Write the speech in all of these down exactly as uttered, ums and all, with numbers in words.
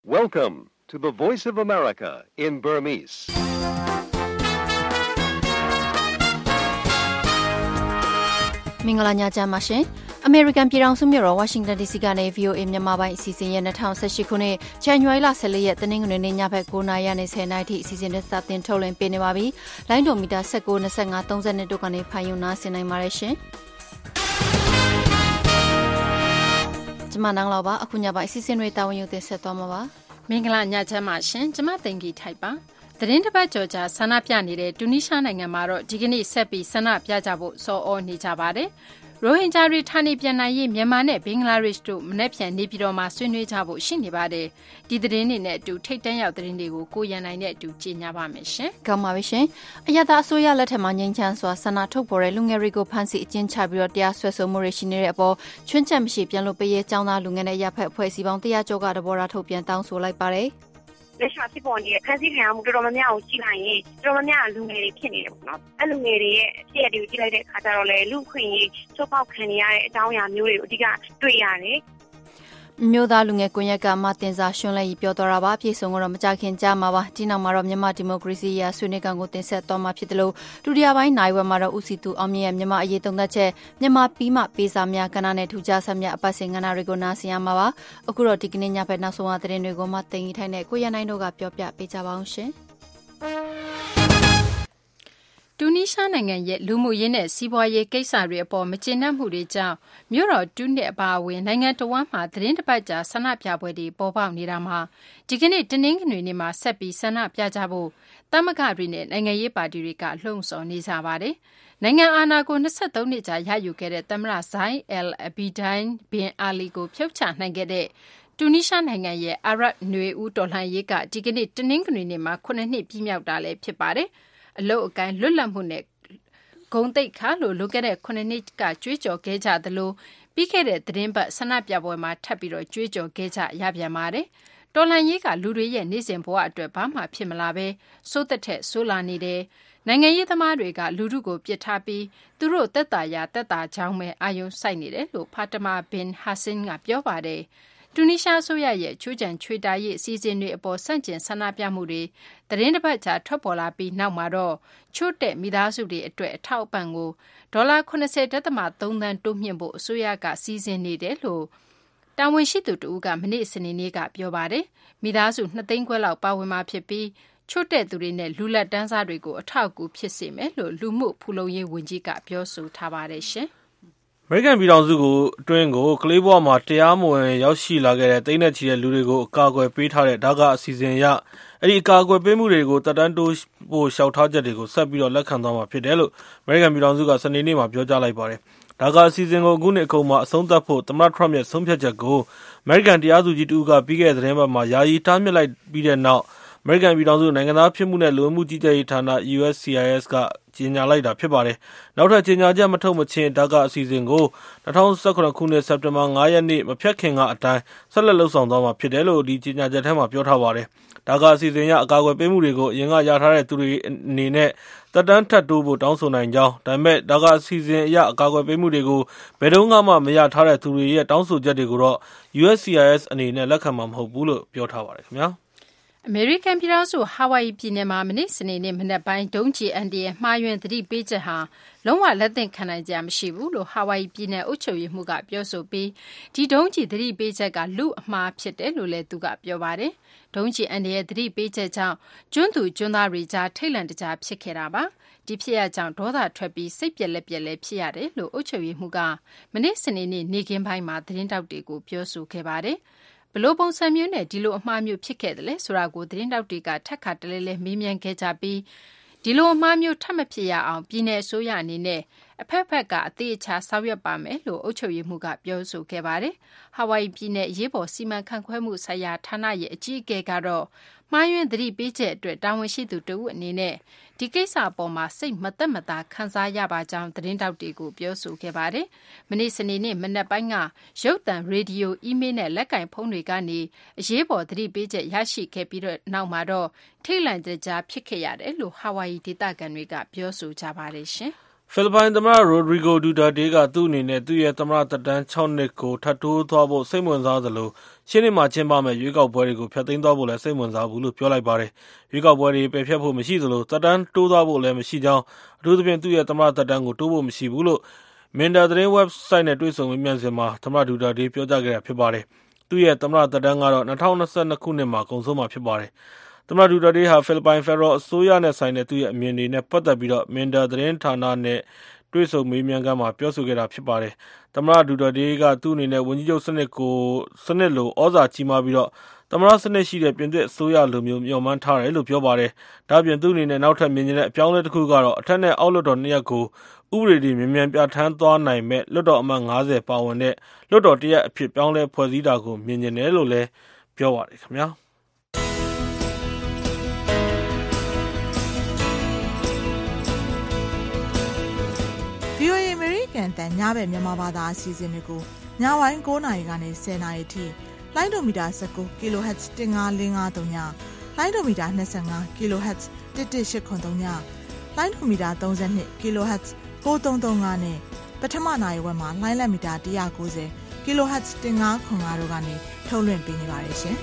Welcome to the Voice of America in Burmese. Mingala nya jama shin American ပြည်ထောင်စုမြို့တော် Washington D C ကနေ V O A မြန်မာပိုင်းအစီအစဉ်ရဲ့၂၀၁၈ခုနှစ် January လ၁၄ရက်တနင်္ဂနွေနေ့ညဘက်၉နာရီနဲ့၁၀နာရီထိအစီအစဉ်နဲ့စတင်ထုတ်လွှင့်ပေးနေပါပြီ။လိုင်းဒိုမီတာ၁၉ ၂၅ ၃၂တို့ကနေဖန်ယူနာဆင်နိုင်ပါတယ်ရှင်။ကျမနန်းလောက်ပါအခုညပိုင်းအစီအစဉ်တွေတာဝန်ယူတင်ဆက်သွားမှာပါ။မင်္ဂလာညချမ်းပါရှင်။ကျမတင်ကြီးထိုက်ပါ။သတင်းတစ်ပတ်ကျော်ကြာဆန္ဒပြနေတဲ့တူနီးရှားနိုင်ငံမှာတော့ဒီကနေ့ဆက်ပြီးဆန္ဒပြကြဖို့စောအောနေကြပါတယ်။ရိုဟင်ဂျာတွေဌာနေပြန်နိုင်ရေးမြန်မာနဲ့ဘင်္ဂလားဒေ့ရှ်တို့မနေ့ပြန်နေပြည်တော်မှာဆွေးနွေးကြဖို့ရှိနေပါတယ်။ဒီသတင်းတွေနဲ့အတူထိတ်တန့်ရောက်သတင်းတွေကိုကိုရန်နိုင်နဲ့အတူကြေညာပါမယ်ရှင်။ကောင်းပါပြီရှင်။အရသာအစိုးရလက်ထက်မှာငြိမ်းချမ်းစွာဆန္ဒထုတ်ပေါ်တဲ့လူငယ်တွေကိုဖမ်းဆီးအကျဉ်းချပြီးတော့တရားစွဲဆိုမှုတွေရှိနေတဲ့အပေါ်ချွင်းချက်မရှိပြန်လို့ပေးရဲចောင်းသားလူငယ်နဲ့ရပ်ဖက်အဖွဲ့အစည်းပေါင်းတရားကျော်ကတဘောရာထုတ်ပြန်တောင်းဆိုလိုက်ပါတယ်။လက်ရှိဖြစ်ပေါ်နေတဲ့ခန်းစည်းခံရမှုတော်တော်များများကိုကြည့်လိုက်ရင်တော်တော်များများလူငယ်တွေဖြစ်နေတယ်ပေါ့နော်။အဲ့လူငယ်တွေရဲ့အဖြစ်အပျက်တွေကိုကြည့်လိုက်တဲ့အခါကျတော့လေလူခွင့်ရေးချိုးဖောက်ခံရတဲ့အကြောင်းအရာမျိုးတွေကိုအဓိကတွေ့ရတယ်။မြို့သားလူငယ်ကွန်ရက်ကမတင်စာရှွန်းလဲပြောတော်တာပါပြည်စုံကတော့မကြခင်ကြမှာပါဒီနောက်မှာတော့မြန်မာဒီမိုကရေစီရဆွေးနွေးကောင်ကိုတင်ဆက်သွားမှာဖြစ်တယ်လို့ဒုတိယပိုင်းနိုင်ဝက်မှာတော့ဦးစီသူအောင်မြင့်ရဲ့မြန်မာအရေးသုံးသပ်ချက်မြန်မာပြီးမှပေးစာများကဏ္ဍနဲ့ထူးခြားဆက်များအပတ်စဉ်ကဏ္ဍတွေကိုနားဆင်ရမှာပါအခုတော့ဒီကနေ့ညဘက်နောက်ဆုံးအသတင်းတွေကိုမှတင်ကြီးထိုင်တဲ့ကိုရနိုင်တို့ကပြောပြပေးကြပါအောင်ရှင်တူနီးရှားနိုင်ငံရဲ့လူမှုရေးနဲ့စီးပွားရေးကိစ္စတွေအပေါ်မကျေနပ်မှုတွေကြောင့်မြို့တော်တူနစ်အပါအဝင်နိုင်ငံတော်ဝန်မှသတင်းတပတ်ကြာဆန္ဒပြပွဲတွေပေါ်ပေါက်နေတာမှာဒီကနေ့တနင်္ဂနွေနေ့မှာဆက်ပြီးဆန္ဒပြကြဖို့တမကတွေနဲ့နိုင်ငံရေးပါတီတွေကလှုံ့ဆော်နေကြပါတယ်။နိုင်ငံအာဏာကို၂၃နှစ်ကြာရယူခဲ့တဲ့သမ္မတဇိုင်းအယ်အဘီဒိုင်းဘင်အာလီကိုဖျောက်ချနိုင်ခဲ့တဲ့တူနီးရှားနိုင်ငံရဲ့အာရပ်နွေဦးတော်လှန်ရေးကဒီကနေ့တနင်္ဂနွေနေ့မှာခုနှစ်နှစ်ပြည့်မြောက်တာလည်းဖြစ်ပါတယ်။အလုတ်အကိုင်းလွတ်လပ်မှုနဲ့ဂုံတိတ်ခါလို့လွန်ခဲ့တဲ့ခုနှစ်နှစ်ကကြွေးကြော်ခဲ့ကြသလိုပြီးခဲ့တဲ့သတင်းပတ်ဆန္ဒပြပွဲမှာထပ်ပြီးတော့ကြွေးကြော်ခဲ့ကြရပြန်ပါတယ်။တော်လှန်ရေးကလူတွေရဲ့နေ့စဉ်ဘဝအတွက်ဘာမှဖြစ်မလာပဲစိုးသက်ထက်ဆိုးလာနေတယ်။နိုင်ငံရေးသမားတွေကလူထုကိုပြစ်ထားပြီးသူတို့တက်တာရတက်တာကြောင်းပဲအာယုံစိုက်နေတယ်လို့ဖာတမာဘင်ဟာဆင်ကပြောပါတယ်။တူနီးရှားဆိုရရဲ့ချိုးချံချွေတာရေးအစီအစဉ်တွေအပေါ်ဆန့်ကျင်ဆန္ဒပြမှုတွေသတင်းတစ်ပတ်ကြာထွက်ပေါ်လာပြီးနောက်မှာတော့ချို့တဲ့မိသားစုတွေအတွက်အထောက်အပံ့ကိုဒေါ်လာ၇၀.၃သန်းတိုးမြှင့်ဖို့အစိုးရကစီစဉ်နေတယ်လို့တာဝန်ရှိသူတို့ကမနေ့စနေနေ့ကပြောပါတယ်မိသားစု၂သိန်းခွဲလောက်ပါဝင်မှာဖြစ်ပြီးချို့တဲ့သူတွေနဲ့လူလက်တန်းစားတွေကိုအထောက်အကူဖြစ်စေမယ်လို့လူမှုဖူလုံရေးဝန်ကြီးကပြောဆိုထားပါတယ်ရှင်အမေရိကန်ပြည်ထောင်စုကိုအတွင်းကိုကလေးဘဝမှာတရားမဝင်ရောက်ရှိလာခဲ့တဲ့တိမ့်နဲ့ချီတဲ့လူတွေကိုအကာအကွယ်ပေးထားတဲ့ဒါကအစီအစဉ်အရအဲ့ဒီအကာအကွယ်ပေးမှုတွေကိုတပ်တန်းတိုးဖို့လျှောက်ထားချက်တွေကိုဆက်ပြီးတော့လက်ခံသွားမှာဖြစ်တယ်လို့အမေရိကန်ပြည်ထောင်စုကစနေနေ့မှာပြောကြားလိုက်ပါတယ်။ဒါကအစီအစဉ်ကိုအခုနှစ်အကုန်မှာအဆုံးသတ်ဖို့သမ္မတထရမ့်ရဲ့ဆုံးဖြတ်ချက်ကိုအမေရိကန်တရားသူကြီးတူကပြီးခဲ့တဲ့သတင်းပတ်မှာယာယီတားမြစ်လိုက်ပြီးတဲ့နောက်အမေရိကန်ပြည်ထောင်စုနိုင်ငံသားဖြစ်မှုနဲ့လူဝင်မှုကြီးကြပ်ရေးဌာန U S C I S ကကြေညာလိုက်တာဖြစ်ပါတယ်။နောက်ထပ်ကြေညာချက်မထုတ်မချင်းဒါကအစီအစဉ်ကို၂၀၁၇ခုနှစ်စက်တင်ဘာ၅ရက်နေ့မဖြတ်ခင်ကအတိုင်းဆက်လက်လှုပ်ဆောင်သွားမှာဖြစ်တယ်လို့ဒီကြေညာချက်ထဲမှာပြောထားပါတယ်။ဒါကအစီအစဉ်ရအကာအကွယ်ပေးမှုတွေကိုအရင်ကရထားတဲ့သူတွေအနေနဲ့တက်တန်းထပ်တိုးဖို့တောင်းဆိုနိုင်ကြောင်းဒါပေမဲ့ဒါကအစီအစဉ်အရအကာအကွယ်ပေးမှုတွေကိုဘယ်တော့မှမရထားတဲ့သူတွေရဲ့တောင်းဆိုချက်တွေကိုတော့ U S C I S အနေနဲ့လက်ခံမှာမဟုတ်ဘူးလို့ပြောထားပါတယ်ခင်ဗျာ။အမေရိကန်ပြည်ထောင်စုဟာဝိုင်ယီပြည်နယ်မှာမနေ့စနေနေ့မနက်ပိုင်းဒုံးကျည်အန်ဒီရဲ့မှားယွင်းသတိပေးချက်ဟာလုံးဝလက်သင့်ခံနိုင်ကြမရှိဘူးလို့ဟာဝိုင်ယီပြည်နယ်အုပ်ချုပ်ရေးမှူးကပြောဆိုပြီးဒီဒုံးကျည်သတိပေးချက်ကလူအမှားဖြစ်တယ်လို့လည်းသူကပြောပါတယ်။ဒုံးကျည်အန်ဒီရဲ့သတိပေးချက်ကြောင့်ကျွန်းသူကျွန်းသားတွေကြားထိတ်လန့်တကြားဖြစ်ခဲ့တာပါ။ဒီဖြစ်ရကြောင့်ဒေါသထွက်ပြီးစိတ်ပြက်လက်ပြက်လည်းဖြစ်ရတယ်လို့အုပ်ချုပ်ရေးမှူးကမနေ့စနေနေ့နေ့ကင်းပိုင်းမှာသတင်းတောက်တွေကိုပြောဆိုခဲ့ပါတယ်။ဘလို့ပုံစံမျိုးနဲ့ဒီလိုအမှားမျိုးဖြစ်ခဲ့တယ်လဲဆိုတာကိုသတင်းတောက်တွေကထက်ခါတလဲလဲမေးမြန်းခဲ့ကြပြီးဒီလိုအမှားမျိုးထပ်မဖြစ်ရအောင်ပြည်내အစိုးရအနေနဲ့အဖက်ဖက်ကအသေးအချာဆောင်ရွက်ပါမယ်လို့အုပ်ချုပ်ရေးမှူးကပြောဆိုခဲ့ပါတယ်။ဟာဝိုင်ယီပြည်နယ်အရေးပေါ်စီမံခန့်ခွဲမှုဆိုင်ရာဌာနရဲ့အကြီးအကဲကတော့မှားယွင်းသတိပေးချက်အတွက်တာဝန်ရှိသူတဦးအနေနဲ့ဒီကိစ္စအပေါ်မှာစိတ်မသက်မသာခံစားရပါကြောင်းသတင်းတောက်တွေကိုပြောဆိုခဲ့ပါတယ်။မနေ့စနေနေ့မနက်ပိုင်းကရုပ်သံရေဒီယိုအီးမေးလ်နဲ့လက်ကင်ဖုန်းတွေကနေအရေးပေါ်သတိပေးချက်ရရှိခဲ့ပြီးတော့နောက်မှာတော့ထိတ်လန့်တကြားဖြစ်ခဲ့ရတယ်လို့ဟာဝိုင်ယီဒေသခံတွေကပြောဆိုကြပါတယ်ရှင်။ဖိလစ်ပိုင်သမ္မတ Rodrigo Duterte ကသူ့အနေနဲ့သူ့ရဲ့သမ္မတသက်တမ်း၆နှစ်ကိုထပ်တိုးသွားဖို့စိတ်ဝင်စားသလိုရှင်းနေမှာကျင်းပမဲ့ရွေးကောက်ပွဲတွေကိုဖျက်သိမ်းသွားဖို့လည်းစိတ်ဝင်စားဘူးလို့ပြောလိုက်ပါတယ်။ရွေးကောက်ပွဲတွေပယ်ဖျက်ဖို့မရှိသလိုသက်တမ်းတိုးသွားဖို့လည်းမရှိကြောင်းအထူးသဖြင့်သူ့ရဲ့သမ္မတသက်တမ်းကိုတိုးဖို့မရှိဘူးလို့မင်ဒါသတင်း website နဲ့တွေ့ဆုံမေးမြန်းစဉ်မှာသမ္မတ Duterte ပြောကြားခဲ့တာဖြစ်ပါတယ်။သူ့ရဲ့သမ္မတသက်တမ်းကတော့၂၀၂၂ခုနှစ်မှာကုန်ဆုံးမှာဖြစ်ပါတယ်။သမ္မတ Duterte ဟာဖိလစ်ပိုင်ဖက်ဒရယ်အစိုးရနဲ့ဆိုင်တဲ့သူ့ရဲ့အမြင်တွေနဲ့ပတ်သက်ပြီးတော့မင်ဒါသတင်းဌာနနဲ့တွေ့ဆုံမေးမြန်းခန်းမှာပြောဆိုခဲ့တာဖြစ်ပါတယ်။သမ္မတ Duterte ကသူ့အနေနဲ့ဝန်ကြီးချုပ်စနစ်ကိုစနစ်လိုဩဇာကြီးမားပြီးတော့သမ္မတစနစ်ရှိတဲ့ပြင်သစ်အစိုးရလိုမျိုးမျှော်မှန်းထားတယ်လို့ပြောပါတယ်။ဒါ့အပြင်သူ့အနေနဲ့နောက်ထပ်မြင်တဲ့အပြောင်းအလဲတစ်ခုကတော့အထက်နဲ့အောက်လွှတ်တော်နှစ်ရပ်ကိုဥပဒေတွေမြန်မြန်ပြဋ္ဌာန်းသွားနိုင်မဲ့လွှတ်တော်အမတ်၅၀ပါဝင်တဲ့လွှတ်တော်တစ်ရပ်အဖြစ်ပြောင်းလဲဖွဲ့စည်းတာကိုမြင်ကျင်တယ်လို့လည်းပြောပါတယ်ခင်ဗျာ။ဗွီအိုအေ American တန်ညဘက်မြန်မာဘာသာအစီအစဉ်တွေကိုညပိုင်း၉နာရီကနေ၁၀နာရီထိလိုင်းဒိုမီတာ၁၉ kHz ၁၅၄၅၃ညလိုင်းဒိုမီတာ၂၅ kHz ၁၁၈၇၃ညလိုင်းဒိုမီတာ၃၂ kHz ၉၃၃၅နဲ့ပထမနာရီဝက်မှာလိုင်းလက်မီတာ၁၉၀ kHz ၁၅ခွန်၅တို့ကနေထုတ်လွှင့်ပေးနေပါတယ်ရှင်။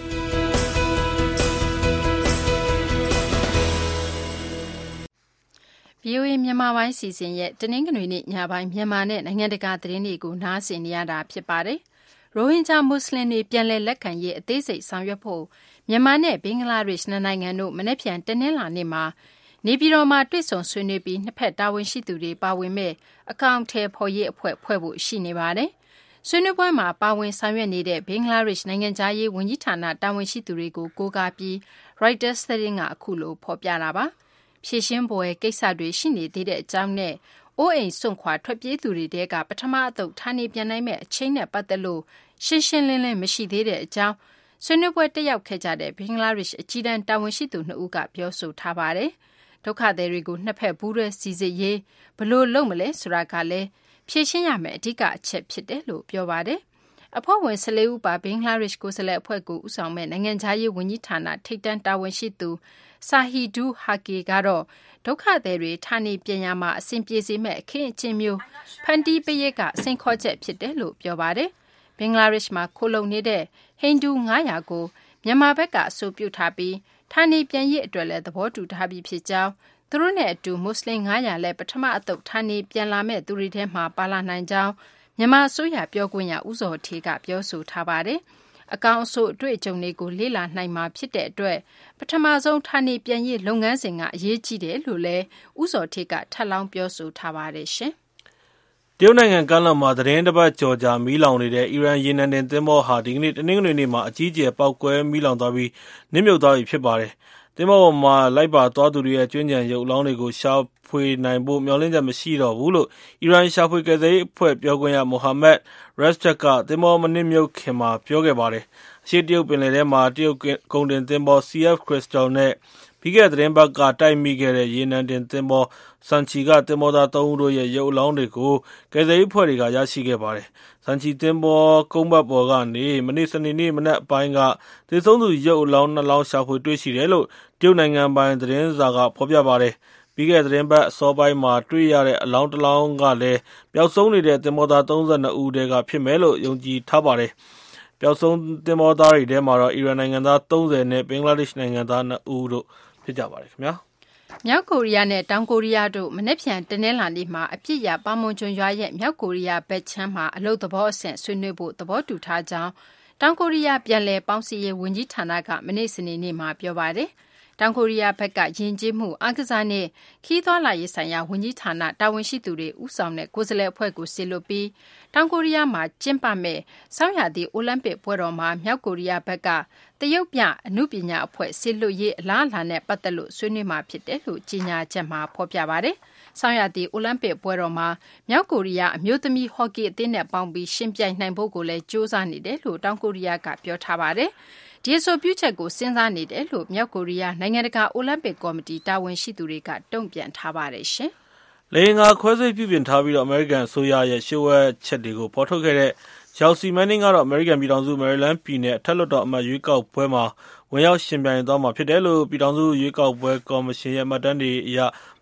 ဗွီအိုအေမြန်မာပိုင်းစီစဉ်ရဲ့တနင်္ဂနွေနေ့ညပိုင်းမြန်မာနဲ့နိုင်ငံတကာသတင်းတွေကိုနားဆင်နေရတာဖြစ်ပါတယ်။ရိုဟင်ဂျာမွတ်စလင်တွေပြန်လည်လက်ခံရေးအသေးစိတ်ဆောင်ရွက်ဖို့မြန်မာနဲ့ဘင်္ဂလားဒေ့ရှ်နှစ်နိုင်ငံတို့မနေ့ပြန်တနင်္လာနေ့မှာနေပြည်တော်မှာတွေ့ဆုံဆွေးနွေးပြီးနှစ်ဖက်တာဝန်ရှိသူတွေပါဝင်မဲ့အကောင့်ထဲဖော်ရေးအဖွဲ့ဖွဲ့ဖို့ရှိနေပါတယ်။ဆွေးနွေးပွဲမှာပါဝင်ဆောင်ရွက်နေတဲ့ဘင်္ဂလားဒေ့ရှ်နိုင်ငံသားရေးဝန်ကြီးဌာနတာဝန်ရှိသူတွေကိုကိုးကားပြီး Reuters သတင်းကအခုလိုဖော်ပြတာပါ။ဖြည့်ရှင်းပွဲကိစ္စတွေရှိနေသေးတဲ့အကြောင်းနဲ့အိုးအိမ်စွန့်ခွာထွက်ပြေးသူတွေတဲကပထမအသုတ်ဌာနေပြန်နိုင်မဲ့အချိန်နဲ့ပတ်သက်လို့ရှင်းရှင်းလင်းလင်းမရှိသေးတဲ့အကြောင်းဆွေးနွေးပွဲတက်ရောက်ခဲ့ကြတဲ့ဘင်္ဂလားဒေ့ရှ်အကြီးတန်းတာဝန်ရှိသူနှစ်ဦးကပြောဆိုထားပါတယ်။ဒုက္ခသည်တွေကိုနှစ်ဖက်ဘူးရဲစီစစ်ရေးဘလို့လုပ်မလဲဆိုတာကလည်းဖြည့်ရှင်းရမယ့်အဓိကအချက်ဖြစ်တယ်လို့ပြောပါတယ်။အဖွဲ့ဝင်၁၄ဦးပါဘင်္ဂလားဒေ့ရှ်ကိုယ်စားလှယ်အဖွဲ့ကိုဦးဆောင်မဲ့နိုင်ငံခြားရေးဝန်ကြီးဌာနထိပ်တန်းတာဝန်ရှိသူဆာဟီဒူးဟာကီကတော့ဒုက္ခသည်တွေဌာနေပြန်ရမှာအဆင်ပြေစေမဲ့အခင်းအကျင်းမျိုးဖန်တီးပေးရကအဆင့်ခေါ်ချက်ဖြစ်တယ်လို့ပြောပါတယ်။ဘင်္ဂလားဒေ့ရှ်မှာခိုလုံနေတဲ့ဟိန္ဒူ၅၀၀ကိုမြန်မာဘက်ကအဆိုပြုထားပြီးဌာနေပြန်ရေးအတွက်လည်းသဘောတူထားပြီးဖြစ်ကြောင်းသူတို့နဲ့အတူမွတ်စလင်၅၀၀လည်းပထမအသုတ်ဌာနေပြန်လာမဲ့သူတွေထဲမှာပါလာနိုင်ကြောင်းမြန်မာအစိုးရပြောခွင့်ရဦးဇော်ဌေးကပြောဆိုထားပါတယ်။အကောင်အဆိုအတွေ့အကြုံတွေကိုလေ့လာနိုင်မှာဖြစ်တဲ့အတွက်ပထမဆုံးဌာနေပြန်ရေးလုပ်ငန်းစဉ်ကအရေးကြီးတယ်လို့လည်းဦးစောထေးကထပ်လောင်းပြောဆိုထားပါတယ်ရှင်။တရုတ်နိုင်ငံကမ်းလွန်မှာသတင်းတစ်ပတ်ကျော်ကြာမီးလောင်နေတဲ့အီရန်ရေနံတင်သင်္ဘောဟာဒီကနေ့တနင်္ဂနွေနေ့မှာအကြီးအကျယ်ပေါက်ကွဲမီးလောင်သွားပြီးနစ်မြုပ်သွားပြီဖြစ်ပါတယ်။သင်္ဘောပေါ်မှာလိုက်ပါသွားသူတွေရဲ့ကျွင်းကြံရုပ်အလောင်းတွေကိုရှာဖွေနိုင်ဖို့မျှော်လင့်ချက်မရှိတော့ဘူးလို့အီရန်ရှာဖွေကယ်ဆယ်ရေးအဖွဲ့ပြောခွင့်ရမိုဟာမက်ရက်စ်ချက်ကသင်္ဘောမနစ်မြုပ်ခင်မှာပြောခဲ့ပါတယ်။အရှေ့တရုတ်ပင်လယ်ထဲမှာတရုတ်ကုန်တင်သင်္ဘော စီ အက်ဖ် Crystal နဲ့ပြီးခဲ့တဲ့သတင်းပတ်ကတိုက်မိခဲ့တဲ့ရေနံတင်သင်္ဘောစန်ချီကသင်္ဘောသားသုံးဦးတို့ရဲ့ရုပ်အလောင်းတွေကိုကယ်ဆယ်ရေးအဖွဲ့တွေကရရှိခဲ့ပါတယ်။စန်ချီသင်္ဘောကုန်းဘတ်ပေါ်ကနေမနေ့စနေနေ့မနက်ပိုင်းကသေဆုံးသူရုပ်အလောင်းနှစ်လောင်းရှာဖွေတွေ့ရှိတယ်လို့တရုတ်နိုင်ငံပိုင်သတင်းစာကဖော်ပြပါတယ်။ပြီးခဲ့တဲ့သတင်းပတ်အစောပိုင်းမှာတွေ့ရတဲ့အလောင်းတစ်လောင်းကလည်းပျောက်ဆုံးနေတဲ့သင်္ဘောသားသုံး၂ဦးတည်းကဖြစ်မယ်လို့ယုံကြည်ထားပါတယ်။ပျောက်ဆုံးသင်္ဘောသားတွေထဲမှာတော့အီရန်နိုင်ငံသားသုံး၀နဲ့ဘင်္ဂလားဒေ့ရှ်နိုင်ငံသားနှစ်ဦးတို့ဖြစ်ကြပါတယ်ခင်ဗျာ။မြောက်ကိုရီးယားနဲ့တောင်ကိုရီးယားတို့မနေ့ပြန်တနင်္လာနေ့မှာအပြစ်ရပါမွန်ကျွန်းရွာရဲ့မြောက်ကိုရီးယားဘက်ချမ်းမှာအလုပ်သဘောအဆင့်ဆွေးနွေးဖို့သဘောတူထားကြောင်းတောင်ကိုရီးယားပြန်လည်ပေါင်းစည်းရေးဝန်ကြီးဌာနကမနေ့စနေနေ့မှာပြောပါတယ်။တောင်ကိုရီးယားဘက်ကယဉ်ကျေးမှုအားကစားနဲ့ခီးသွွာလာရေးဆိုင်ရာဝန်ကြီးဌာနတာဝန်ရှိသူတွေဦးဆောင်တဲ့ကိုယ်စားလှယ်အဖွဲ့ကိုစေလွှတ်ပြီးတောင်ကိုရီးယားမှာကျင်းပမဲ့ဆောင်းရာသီအိုလံပစ်ပွဲတော်မှာမြောက်ကိုရီးယားဘက်ကတရုတ်ပြအမှုပညာအဖွဲ့စေလွှတ်ရေးအလားအလာနဲ့ပတ်သက်လို့ဆွေးနွေးမှာဖြစ်တယ်လို့ကြေညာချက်မှာဖော်ပြပါတယ်။ဆောင်းရာသီအိုလံပစ်ပွဲတော်မှာမြောက်ကိုရီးယားအမျိုးသမီးဟော်ကီအသင်းနဲ့ပေါင်းပြီးရှင်ပြိုင်နိုင်ဖို့ကိုလည်းစ조사နေတယ်လို့တောင်ကိုရီးယားကပြောထားပါတယ်။ဒီအဆိုပြုချက်ကိုစဉ်းစားနေတယ်လို့မြောက်ကိုရီးယားနိုင်ငံတကာအိုလံပစ်ကော်မတီတာဝန်ရှိသူတွေကတုံ့ပြန်ထားပါတယ်ရှင်။လေယာဉ်ကခွဲစိတ်ပြုပြင်ထားပြီးတော့အမေရိကန်အစိုးရရဲ့ရှုပ်ဝဲချက်တွေကိုဖော်ထုတ်ခဲ့တဲ့ချယ်လ်ဆီမန်နင်းကတော့အမေရိကန်ပြည်ထောင်စုမယ်ရီလန်းပြည်နယ်အထက်လွှတ်တော်အမတ်ရွေးကောက်ပွဲမှာဝင်ရောက်ရှင်ပြိုင်သွားမှာဖြစ်တယ်လို့ပြည်ထောင်စုရွေးကောက်ပွဲကော်မရှင်ရဲ့မှတ်တမ်းတွေအရ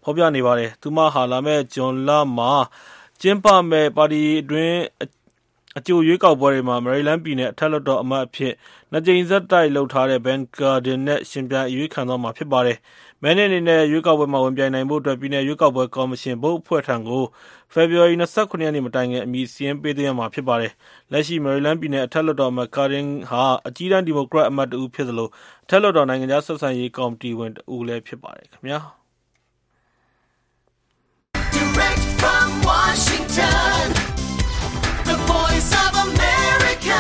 ဖော်ပြနေပါတယ်။သူမဟာလာမဲ့ဂျွန်လမှာကျင်းပမဲ့ပါတီအတွင်းအကျိုးရွေးကောက်ပွဲတွေမှာမယ်ရီလန်းပြည်နယ်အထက်လွှတ်တော်အမတ်အဖြစ်နှစ်ကြိမ်ဆက်တိုက်လှုပ်ထားတဲ့ဘန်ကာဒင်နဲ့ရှင်ပြိုင်ရွေးခံသွားမှာဖြစ်ပါတယ်။မဲနဲ့အနေနဲ့ရွေးကောက်ပွဲမှာဝင်ပြိုင်နိုင်ဖို့အတွက်ပြည်နယ်ရွေးကောက်ပွဲကော်မရှင်ဘုတ်အဖွဲ့ထံကိုဖေဖော်ဝါရီလ၂၇ရက်နေ့မတိုင်ခင်အမည်စာရင်းပေးသွင်းရမှာဖြစ်ပါတယ်။လက်ရှိမယ်ရီလန်းပြည်နယ်အထက်လွှတ်တော်အမတ်ကာဒင်ဟာအကြီးတန်းဒီမိုကရက်အမတ်တဦးဖြစ်သလိုအထက်လွှတ်တော်နိုင်ငံခြားဆက်ဆံရေးကော်မတီဝင်တဦးလည်းဖြစ်ပါတယ်ခင်ဗျာ။ Direct from Washington, the voice of America,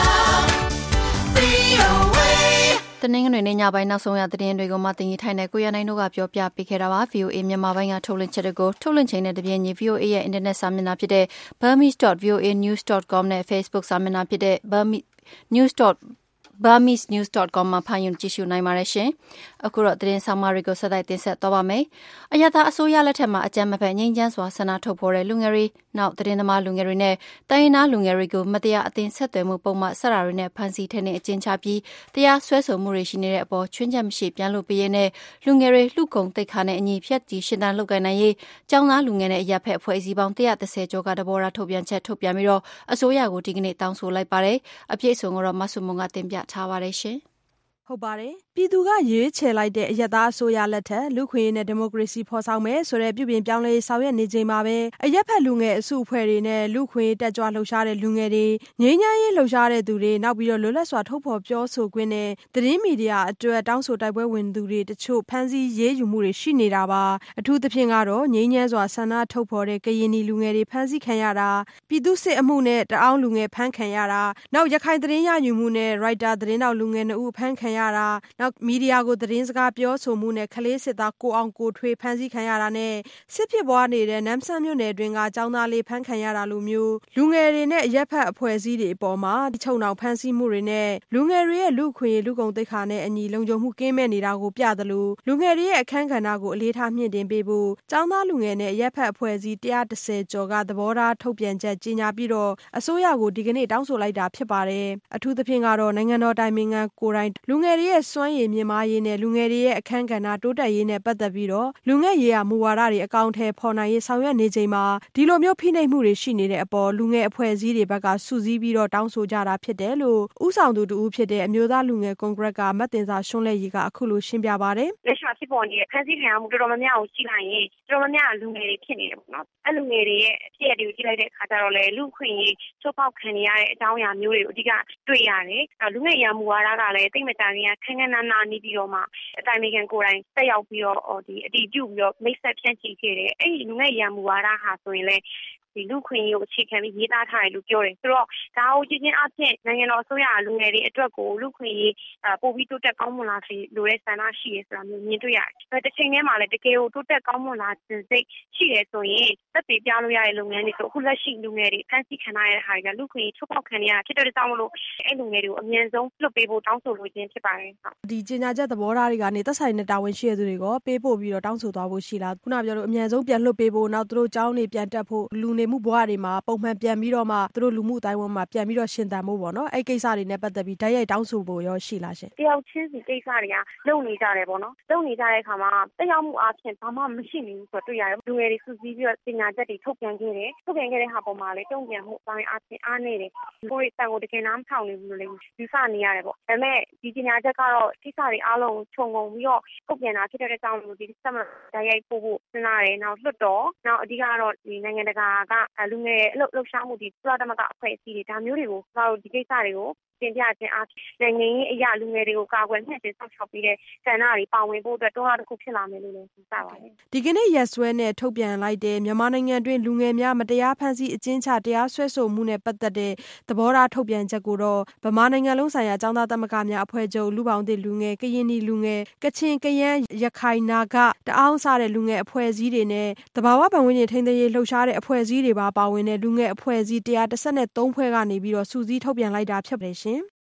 V O A တနင်္ဂနွေနေ့ညပိုင်းနောက်ဆုံးရသတင်းတွေကိုမှတင်ပြထိုင်တဲ့ကိုရနိုင်တို့ကပြောပြပေးခဲ့တာပါ V O A မြန်မာပိုင်းကထုတ်လွှင့်ချက်တွေကိုထုတ်လွှင့်ချိန်နဲ့တပြည့်ညီ V O A ရဲ့အင်တာနက်စာမျက်နှာဖြစ်တဲ့ burmese dot v o a news dot com နဲ့ Facebook စာမျက်နှာဖြစ်တဲ့ burmese news burmese news dot com မှာဖန်ယူကြည့်ရှုနိုင်ပါတယ်ရှင်။အခုတော့သတင်းဆောင်မတွေကိုဆက်တိုက်တင်ဆက်သွားပါမယ်။အရသာအစိုးရလက်ထက်မှာအကြမ်းမဖက်ငြိမ်းချမ်းစွာဆန္ဒထုတ်ဖော်တဲ့လူငယ်တွေနောက်သတင်းသမားလူငယ်တွေနဲ့တိုင်းရင်းသားလူငယ်တွေကိုမတရားအသင်းဆက်သွယ်မှုပုံမှန်ဆက်တာတွေနဲ့ဖမ်းဆီးထည့်နေအကျဉ်းချပြီးတရားစွဲဆိုမှုတွေရှိနေတဲ့အပေါ်ချွင်းချက်မရှိပြန်လို့ပြရင်းနဲ့လူငယ်တွေလူကုန်တိတ်ခါနဲ့အညီဖြတ်တီရှင်းတန်းလုပ်ကိုင်နိုင်ရေးကျောင်းသားလူငယ်နဲ့အရက်ဖက်အဖွဲ့အစည်းပေါင်းone hundred thirtyကျော်ကတဘောရာထုတ်ပြန်ချက်ထုတ်ပြန်ပြီးတော့အစိုးရကိုဒီကနေ့တောင်းဆိုလိုက်ပါတယ်။အပြည့်အစုံကိုတော့မဆုမွန်ကတင်ပြထားပါတယ်ရှင်။ဟုတ်ပါတယ်ပြည်သူကရွေးချယ်လိုက်တဲ့အယက်သားအစိုးရလက်ထက်လူခွင့်ရေးနဲ့ဒီမိုကရေစီဖော်ဆောင်မယ်ဆိုတဲ့ပြုပြင်ပြောင်းလဲဆောင်ရွက်နေချိန်မှာပဲအယက်ဖက်လူငယ်အစုအဖွဲ့တွေနဲ့လူခွင့်ရေးတက်ကြွလှုပ်ရှားတဲ့လူငယ်တွေငြိမ်းချမ်းရေးလှုပ်ရှားတဲ့သူတွေနောက်ပြီးတော့လွတ်လပ်စွာထုတ်ဖော်ပြောဆိုခွင့်နဲ့သတင်းမီဒီယာအတွက်တောင်းဆိုတိုက်ပွဲဝင်သူတွေတချို့ဖမ်းဆီးရေးယူမှုတွေရှိနေတာပါအထူးသဖြင့်ကတော့ငြိမ်းချမ်းစွာဆန္ဒထုတ်ဖော်တဲ့ကရင်နီလူငယ်တွေဖမ်းဆီးခံရတာပြည်သူစစ်အမှုနဲ့တအောင်းလူငယ်ဖမ်းခံရတာနောက်ရခိုင်သတင်းရယူမှုနဲ့ရိုက်တာသတင်းတောက်လူငယ်နှစ်ဦးဖမ်းခံရတာနောက်မီဒီယာကိုသတင်းစကားပြောဆိုမှုနဲ့ခလေးစစ်သားကိုအောင်ကိုထွေးဖမ်းဆီးခံရတာနဲ့စစ်ဖြစ်ပွားနေတဲ့နမ်ဆန်မြို့နယ်အတွင်းကကျောင်းသားလေးဖမ်းခံရတာလိုမျိုးလူငယ်တွေနဲ့အရက်ဖက်အဖွဲ့အစည်းတွေအပေါ်မှာချုံနှောင်ဖမ်းဆီးမှုတွေနဲ့လူငယ်တွေရဲ့လူခွင့်လူကုန်သိက္ခာနဲ့အညီလုံခြုံမှုကင်းမဲ့နေတာကိုပြသလိုလူငယ်တွေရဲ့အခမ်းကဏ္ဍကိုအလေးထားမြင့်တင်ပေးဖို့ကျောင်းသားလူငယ်နဲ့အရက်ဖက်အဖွဲ့အစည်းone hundred thirtyကျော်ကသဘောထားထုတ်ပြန်ချက်ကြေညာပြီးတော့အစိုးရကိုဒီကနေ့တောင်းဆိုလိုက်တာဖြစ်ပါတယ်အထူးသဖြင့်ကတော့နိုင်ငံတော်တိုင်ပင်ခံကိုယ်တိုင်လူငယ်တွေရဲ့စွမ်းရည်မြင့်မားရေးနဲ့လူငယ်တွေရဲ့အခမ်းကဏ္ဍတိုးတက်ရေးနဲ့ပတ်သက်ပြီးတော့လူငယ်ရေးရာမူဝါဒတွေအကောင့်ထဲပေါ်နိုင်ရေးဆောင်ရွက်နေချိန်မှာဒီလိုမျိုးဖိနှိပ်မှုတွေရှိနေတဲ့အပေါ်လူငယ်အဖွဲ့အစည်းတွေဘက်ကစုစည်းပြီးတော့တောင်းဆိုကြတာဖြစ်တယ်လို့ဥဆောင်သူတူဦးဖြစ်တဲ့အမျိုးသားလူငယ်ကွန်ဂရက်ကမတ်တင်စာရှွန်းလဲရီကအခုလိုရှင်းပြပါတယ်။လက်ရှိဖြစ်ပေါ်နေတဲ့ဖန်ဆီးခံရမှုတော်တော်များများကိုကြည့်လိုက်ရင်တော်တော်များများလူငယ်တွေဖြစ်နေတယ်ပေါ့နော်။အဲ့လူငယ်တွေရဲ့အဖြစ်အပျက်တွေကိုကြည့်လိုက်တဲ့အခါကျတော့လေလူခွင့်ရေးချိုးဖောက်ခံရတဲ့အကြောင်းအရာမျိုးတွေကိုအဓိကတွေ့ရတယ်။လူငယ်ရေးရာမူဝါဒကလည်းတိတ်မကြခင်ကခန်းခန်းနာနာနေပြီးတော့မှအတိုင်းအမြံကိုယ်တိုင်တက်ရောက်ပြီးတော့ဒီအတီးပြုတ်ပြီးတော့မိတ်ဆက်ဖြန့်ချိခဲ့တယ်အဲ့ဒီလူငယ်ရမူဝါဒဟာဆိုရင်လည်းဒီလူခွင့်ရေးကိုအခြေခံပြီးရေးသားထားတယ်လို့ပြောတယ်ဆိုတော့ဒါကိုကြည့်ချင်းအဖြစ်နိုင်ငံတော်အစိုးရလူငယ်တွေအတွက်ကိုလူခွင့်ရေးပို့ပြီးတိုးတက်ကောင်းမွန်လာစေလိုတဲ့ဆန္ဒရှိရဆိုတာမျိုးမြင်တွေ့ရတယ်။တစ်ချိန်တည်းမှာလည်းတကယ်ကိုတိုးတက်ကောင်းမွန်လာတဲ့စိတ်ရှိတယ်ဆိုရင်သက်သေပြလို့ရတဲ့လုပ်ငန်းတွေဆိုအခုလက်ရှိလူငယ်တွေဖန်ဆီးခံရတဲ့ဟာတွေကလူခွင့်ရေးချုပ်ပေါက်ခံရတာဖြစ်တဲ့ကြောင့်မလို့အဲ့လူငယ်တွေကိုအမြန်ဆုံးလွှတ်ပေးဖို့တောင်းဆိုလိုခြင်းဖြစ်ပါတယ်။ဒီကြေညာချက်သဘောထားတွေကနေသက်ဆိုင်တဲ့တာဝန်ရှိတဲ့သူတွေကပေးပို့ပြီးတော့တောင်းဆိုသွားဖို့ရှိလား။ခုနပြောလို့အမြန်ဆုံးပြန်လွှတ်ပေးဖို့နောက်သူတို့ကျောင်းတွေပြန်တက်ဖို့လူနေမှုဘဝတွေမှာပုံမှန်ပြန်ပြီးတော့မှသူတို့လူမှုအတိုင်းအဝန်မှာပြန်ပြီးတော့ရှင်သန်ဖို့ပေါ့နော်အဲ့ကိစ္စတွေနဲ့ပတ်သက်ပြီးဓာတ်ရိုက်တောင်းဆိုဖို့ရောရှိလားရှင်တယောက်ချင်းစီကိစ္စတွေကလုံနေကြတယ်ပေါ့နော်လုံနေကြတဲ့အခါမှာတရားမှုအဖြစ်ဘာမှမရှိနေဘူးဆိုတော့တွေ့ရတယ်လူငယ်တွေစုစည်းပြီးတော့ပညာချက်တွေထုတ်ပြန်ခဲ့တယ်ထုတ်ပြန်ခဲ့တဲ့ဟာပေါ်မှာလည်းတုံ့ပြန်မှုအပိုင်းအဖြစ်အားနေတယ်ကိုယ်ရဲ့တန်ကိုတကယ်နားမထောင်နေဘူးလို့လည်းယူဆနေရတယ်ပေါ့ဒါပေမဲ့ဒီပညာချက်ကတော့ကိစ္စတွေအားလုံးခြုံငုံပြီးတော့ထုတ်ပြန်တာဖြစ်တဲ့အကြောင်းလို့ဒီစက်မဓာတ်ရိုက်ပို့ဖို့စဉ်းစားတယ်နောက်လွတ်တော့နောက်အဓိကတော့ဒီနိုင်ငံတကာကလူငယ်အလုပ်လှုပ်ရှားမှုဒီကုလသမဂ္ဂအဖွဲ့အစည်းတွေဒါမျိုးတွေကိုကျွန်တော်တို့ဒီကိစ္စတွေကိုတင်ပြခြင်းအားဖြင့်နိုင်ငံရေးအရာလူငယ်တွေကိုကာကွယ်မြှင့်တင်ဆောက်ရှောက်ပြီးတဲ့ကဏ္ဍတွေပါဝင်ဖို့အတွက်တွန်းအားတစ်ခုဖြစ်လာမယ်လို့လည်းယူဆပါတယ်။ဒီကနေ့ရက်စွဲနဲ့ထုတ်ပြန်လိုက်တဲ့မြန်မာနိုင်ငံတွင်းလူငယ်များမတရားဖမ်းဆီးအကျဉ်းချတရားစွဲဆိုမှုနဲ့ပတ်သက်တဲ့သဘောထားထုတ်ပြန်ချက်ကိုတော့ဗမာနိုင်ငံလုံးဆိုင်ရာចောင်းသားသမဂ္ဂများအဖွဲ့ချုပ်လူပေါင်းသစ်လူငယ်ကရင်နီလူငယ်ကချင်ကယန်းရခိုင်နာဂတအောင်းစတဲ့လူငယ်အဖွဲ့အစည်းတွေနဲ့တဘာဝပတ်ဝန်းကျင်ထိန်းသိမ်းရေးလှုပ်ရှားတဲ့အဖွဲ့အစည်းတွေပါပါဝင်တဲ့လူငယ်အဖွဲ့အစည်းone hundred thirty-threeဖွဲ့ကနေပြီးတော့စုစည်းထုတ်ပြန်လိုက်တာဖြစ်ပါတယ်ရှင်။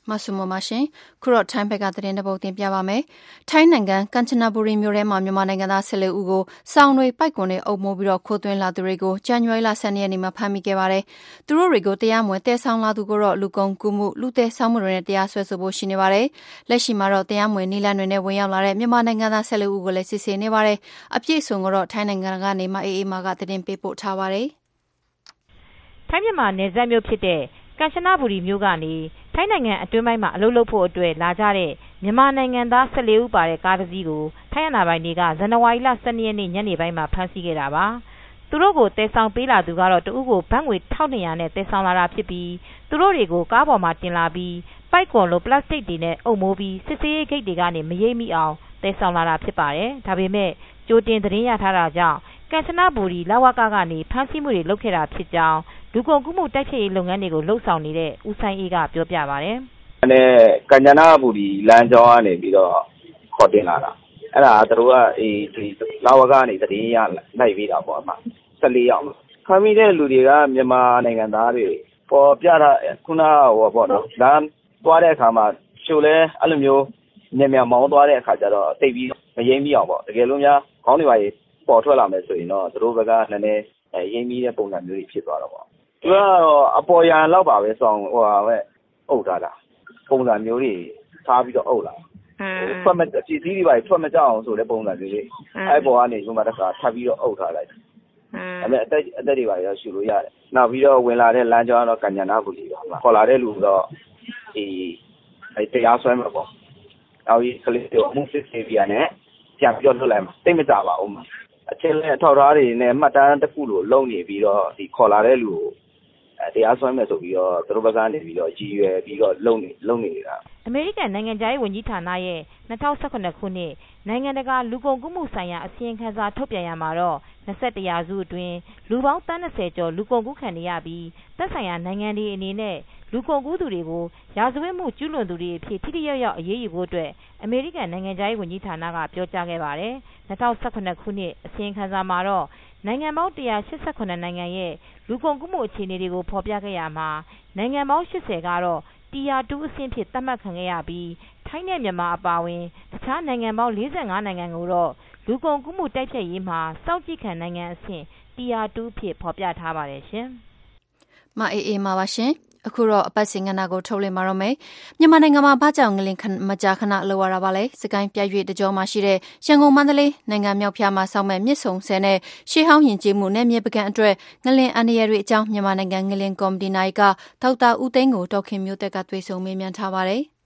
မဆုမမရှိခုတော့ထိုင်းဘက်ကသတင်းတပုတ်တင်ပြပါမယ်။ထိုင်းနိုင်ငံကန်ချနာဘူရီမြို့ထဲမှာမြန်မာနိုင်ငံသား၁၄ဦးကိုစောင်းတွေပိုက်ကွန်တွေအုပ်မိုးပြီးတော့ခိုးသွင်းလာသူတွေကိုဇန်နဝါရီလ၁၂ရက်နေ့မှာဖမ်းမိခဲ့ပါတယ်။သူတို့တွေကိုတရားမဝင်တဲဆောင်လာသူကိုတော့လူကုန်ကူးမှုလူတဲဆောင်မှုတွေနဲ့တရားစွဲဆိုဖို့ရှိနေပါတယ်။လက်ရှိမှာတော့တရားမဝင်နီလန်တွေနဲ့ဝင်ရောက်လာတဲ့မြန်မာနိုင်ငံသား၁၄ဦးကိုလည်းစစ်ဆေးနေပါတယ်။အပြည့်အစုံကတော့ထိုင်းနိုင်ငံကနေမအေးအေးမာကသတင်းပေးပို့ထားပါတယ်။ထိုင်းမြန်မာနယ်စပ်မြို့ဖြစ်တဲ့ကန်ချနာဘူရီမြို့ကနေထိုင်းနိုင်ငံအတွင်းပိုင်းမှာအလုပ်လုပ်ဖို့အတွက်လာကြတဲ့မြန်မာနိုင်ငံသား၁၄ဦးပါတဲ့ကားတစ်စီးကိုထိုင်းအာဏာပိုင်တွေကဇန်နဝါရီလ၁၂ရက်နေ့ညနေပိုင်းမှာဖမ်းဆီးခဲ့တာပါ။သူတို့ကိုတည်ဆောင်ပေးလာသူကတော့တဦးကိုဘတ်ငွေ၁၂၀၀နဲ့တည်ဆောင်လာတာဖြစ်ပြီးသူတို့တွေကိုကားပေါ်မှာတင်လာပြီးပိုက်ကွန်လိုပလတ်စတစ်တွေနဲ့အုပ်မိုးပြီးစစ်ဆေးရေးဂိတ်တွေကနေမရိပ်မိအောင်တည်ဆောင်လာတာဖြစ်ပါတယ်။ဒါပေမဲ့ကြိုတင်သတင်းရထားတာကြောင့်ကန်ချနာဘူရီလဝကကနေဖမ်းဆီးမှုတွေလုပ်ခဲ့တာဖြစ်ကြောင်းလူကုန်ကူးမှုတိုက်ဖျက်ရေးလုပ်ငန်းတွေကိုလှုပ်ဆောင်နေတဲ့ဦးဆိုင်အေးကပြောပြပါတယ်။အဲကန်ချနာဘူရီလမ်းကြောင်းကနေပြီးတော့ခေါ်တင်လာတာ။အဲ့ဒါသူတို့ကအေးဒီလဝကကနေသတင်းရလိုက်ပြီးတာပေါ့အမှ၁၄ယောက်။ခါမိတဲ့လူတွေကမြန်မာနိုင်ငံသားတွေပေါ်ပြတာခုနဟောပေါ့နော်လမ်းသွားတဲ့အခါမှာရှို့လဲအဲ့လိုမျိုးညံ့ညံ့မောင်းသွားတဲ့အခါကျတော့တိတ်ပြီးမရင်းမိအောင်ပေါ့တကယ်လို့များခေါင်းတွေပါရေးပေါ်ထွက်လာမယ်ဆိုရင်တော့သူတို့ဘက်ကနည်းနည်းရင်းမိတဲ့ပုံစံမျိုးတွေဖြစ်သွားတော့ပေါ့သူကတော့အပေါ်ရန်လောက်ပါပဲဆောင်းဟိုဟာပဲအုပ်ထားတာပုံစံမျိုးတွေထားပြီးတော့အုပ်လာထွက်မပစ္စည်းတွေပါထွက်မကြအောင်ဆိုတဲ့ပုံစံမျိုးတွေအဲ့ပေါ်ကနေဒီမှာတစ်ခါထပ်ပြီးတော့အုပ်ထားလိုက်တယ်အဲ့မဲ့အသက်အသက်တွေပါရရှူလို့ရတယ်နောက်ပြီးတော့ဝင်လာတဲ့လမ်းကြောင်းတော့ကညနာဘူးလီပါခေါ်လာတဲ့လူတော့ဒီအဲ့တရားစွဲမှာပေါ့နောက်ဒီကလေးတို့မှုစစ်ဆေးပြရနဲ့ပြန်ပြီးတော့လွတ်လိုက်မှာတိတ်မကြပါဘူးမှာအချင်းနဲ့ထောက်ထားတွေနဲ့မှတ်တမ်းတစ်ခုလိုလုံနေပြီးတော့ဒီခေါ်လာတဲ့လူကိုတရားစွဲမယ်ဆိုပြီးတော့သူတို့ဘက်ကနေပြီးတော့ကြီးရွယ်ပြီးတော့လုံနေလုံနေတာအမေရိကန်နိုင်ငံသားရေးဝန်ကြီးဌာနရဲ့၂၀၁၇ခုနှစ်နိုင်ငံတကာလူကုန်ကူးမှုဆိုင်ရာအစီရင်ခံစာထုတ်ပြန်ရမှာတော့၂၁ရာစုအတွင်းလူပေါင်းသန်း၂၀ကျော်လူကုန်ကူးခံရပြီးသက်ဆိုင်ရာနိုင်ငံတွေအနေနဲ့လူကုန်ကူးသူတွေကိုရာဇဝတ်မှုကျူးလွန်သူတွေအဖြစ်ထိထိရောက်ရောက်အရေးယူဖို့အတွက်အမေရိကန်နိုင်ငံသားရေးဝန်ကြီးဌာနကပြောကြားခဲ့ပါတယ်။၂၀၁၇ခုနှစ်အစီရင်ခံစာမှာတော့နိုင်ငံပေါင်း၁၈၇နိုင်ငံရဲ့လူကုန်ကူးမှုအခြေအနေတွေကိုဖော်ပြခဲ့ရမှာနိုင်ငံပေါင်း၈၀ကတော့Tier 2အဆင့်ဖြစ်သတ်မှတ်ခံခဲ့ရပြီးထိုင်းနဲ့မြန်မာအပါအဝင်တခြားနိုင်ငံပေါင်း၄၅နိုင်ငံကိုတော့လူကုန်ကူးမှုတိုက်ဖျက်ရေးမှာစောင့်ကြည့်ခံနိုင်ငံအဆင့် Tier 2ဖြစ်ဖော်ပြထားပါတယ်ရှင်။မအေးအေးမှာပါရှင်။အခုတော့အပတ်စဉ်ကဏ္ဍကိုထုတ်လွှင့်မှာတော့မယ်။မြန်မာနိုင်ငံမှာဘာကြောင့်ငလင်မကြာခဏလိုရတာပါလဲ။စကိုင်းပြရွေတကြောမှာရှိတဲ့ရန်ကုန်မန္တလေးနိုင်ငံမြောက်ဖျားမှာစောင့်မဲ့မြစ်ဆုံဆဲနဲ့ရှေးဟောင်းယဉ်ကျေးမှုနဲ့မြေပကံအတွက်ငလင်အန္တရာယ်တွေအကြောင်းမြန်မာနိုင်ငံငလင်ကော်မတီနိုင်ကဒေါက်တာဦးသိန်းကိုဒေါက်ခင်မျိုးသက်ကတွေ့ဆုံမေးမြန်းထားပါတယ်။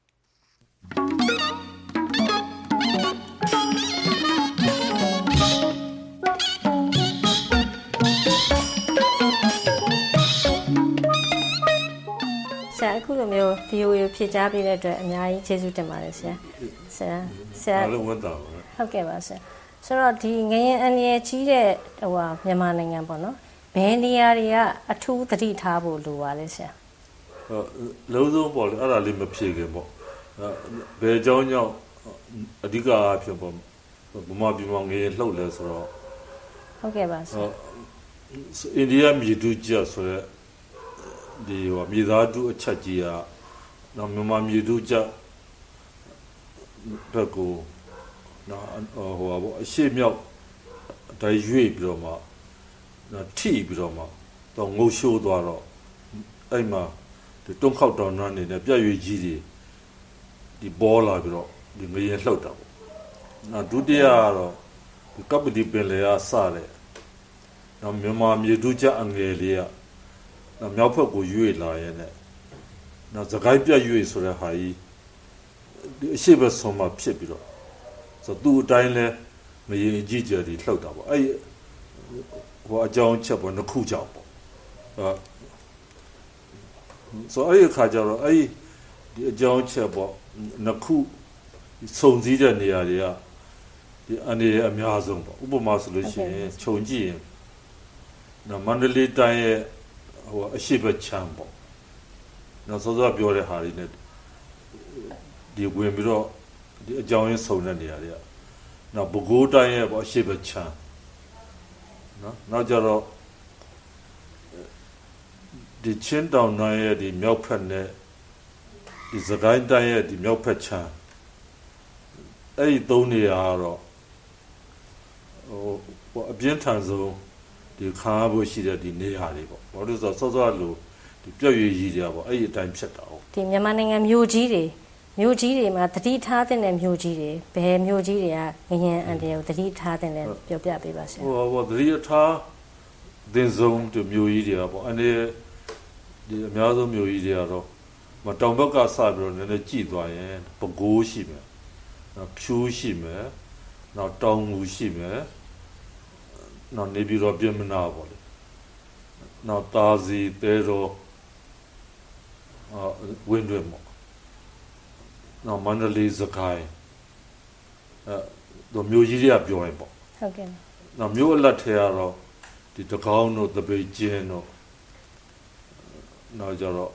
ဆရာအခုလိုမျိုး ဗီအိုအေ ဖြည့်ကြားပေးတဲ့အတွက်အများကြီးကျေးဇူးတင်ပါတယ်ဆရာဆရာဆရာအားလုံးဝမ်းသာပါဟုတ်ကဲ့ပါဆရာဆိုတော့ဒီငရင်အန္တရာယ်ကြီးတဲ့ဟိုဟာမြန်မာနိုင်ငံပေါ့နော်ဘယ်နေရာတွေကအထူးသတိထားဖို့လိုပါလဲဆရာဟုတ်လုံးစုံပေါ့အဲ့ဒါလေးမဖြေခင်ပေါ့ဘယ်ကြောင်းကြောင့်အဓိကအဖြစ်ပေါ့ဗမာပြည်မှာငရင်လှုပ်လဲဆိုတော့ဟုတ်ကဲ့ပါဆရာအိန္ဒိယမြေတူးကျဆိုတဲ့ဒီဟိုမြေသားတူအချက်ကြီးကနော်မြန်မာမြေတူးကျဘက်ကိုနော်ဟိုဟာအရှိမြောက်တိုင်းရွေ့ပြီးတော့မှနော်ထိပြီးတော့မှတော့ငုတ်ရှိုးသွားတော့အဲ့မှာဒီတွန်းခောက်တောင်နှမ်းနေတဲ့ပြရွေကြီးတွေဒီပေါ်လာပြီးတော့ဒီငရင်လှုပ်တာပေါ့နော်ဒုတိယကတော့ဒီကပ္ပတိပင်လေကစတဲ့နော်မြန်မာမြေတူးကျအငယ်လေးကနော်မြောက်ဘက်ကိုရွေ့လာရဲနဲ့နော်စကိုင်းပြရွေ့ဆိုတဲ့ဟာကြီးဒီအရှိဘဆုံးမှာဖြစ်ပြီးတော့ဆိုသူ့အတိုင်းလဲမရင်ကြီးကြတယ်လှုပ်တာပေါ့အဲ့ဟိုအကြောင်းချက်ပေါ့နှစ်ခုကြောင့်ပေါ့အဲဆိုအဲ့ခါကျတော့အဲ့ဒီအကြောင်းချက်ပေါ့နှစ်ခုစုံစည်းတဲ့နေရာတွေကဒီအနေအများဆုံးပေါ့ဥပမာဆိုလို့ရှိရင်ခြုံကြည့်ရင်နော်မန္တလေးတိုင်းရဲ့ဟိုအရှိဘချမ်းပေါ့နော်စောစောပြောတဲ့ဟာတွေ ਨੇ ဒီဝင်ပြီးတော့ဒီအကြောင်းရင်းဆုံတဲ့နေရာတွေကနော်ပဲခူးတိုင်းရဲ့ပေါ့အရှိဘချမ်းနော်နောက်ကြတော့ဒီချင်းတောင်တိုင်းရဲ့ဒီမြောက်ဖက်နဲ့ဒီဒီစကိုင်းတိုင်းရဲ့ဒီမြောက်ဖက်ချမ်းအဲ့ဒီသုံးနေရာတော့ဟိုအပြင်းထန်ဆုံးဒီခါဖို့ရှိတဲ့ဒီနေရာတွေပေါ့ဘာလို့ဆိုတော့စောစောလို့ဒီပြည့်ရည်ကြီးတွေပေါ့အဲ့ဒီအတိုင်းဖြစ်တာဟုတ်ဒီမြန်မာနိုင်ငံမြို့ကြီးတွေမြို့ကြီးတွေမှာတတိထားတဲ့မြို့ကြီးတွေဘယ်မြို့ကြီးတွေကငရံအန်တရာကိုတတိထားတဲ့ပြောပြပေးပါဆရာဟိုဟိုတတိထားဒင်းစုံဒီမြို့ကြီးတွေပေါ့အနေဒီအများဆုံးမြို့ကြီးတွေကတော့မတောင်ဘက်ကစပြီးတော့နည်းနည်းကြည့်သွားရင်ပကိုးရှိမယ်နော်ဖြူးရှိမယ်နောက်တောင်ငူရှိမယ်နောက်နေပြီးတော့ပြင်မနာပေါ့လေနောက်တာစီတဲတော့အာဝင်းတွေပေါ့နောက်မန္တလေးစကိုင်းအဲတို့မြို့ကြီးတွေကပြောရင်ပေါ့ဟုတ်ကဲ့နောက်မြို့အလက်ထဲကတော့ဒီတကောင်းတို့တပိတ်ကျင်းတို့နောက်ကြတော့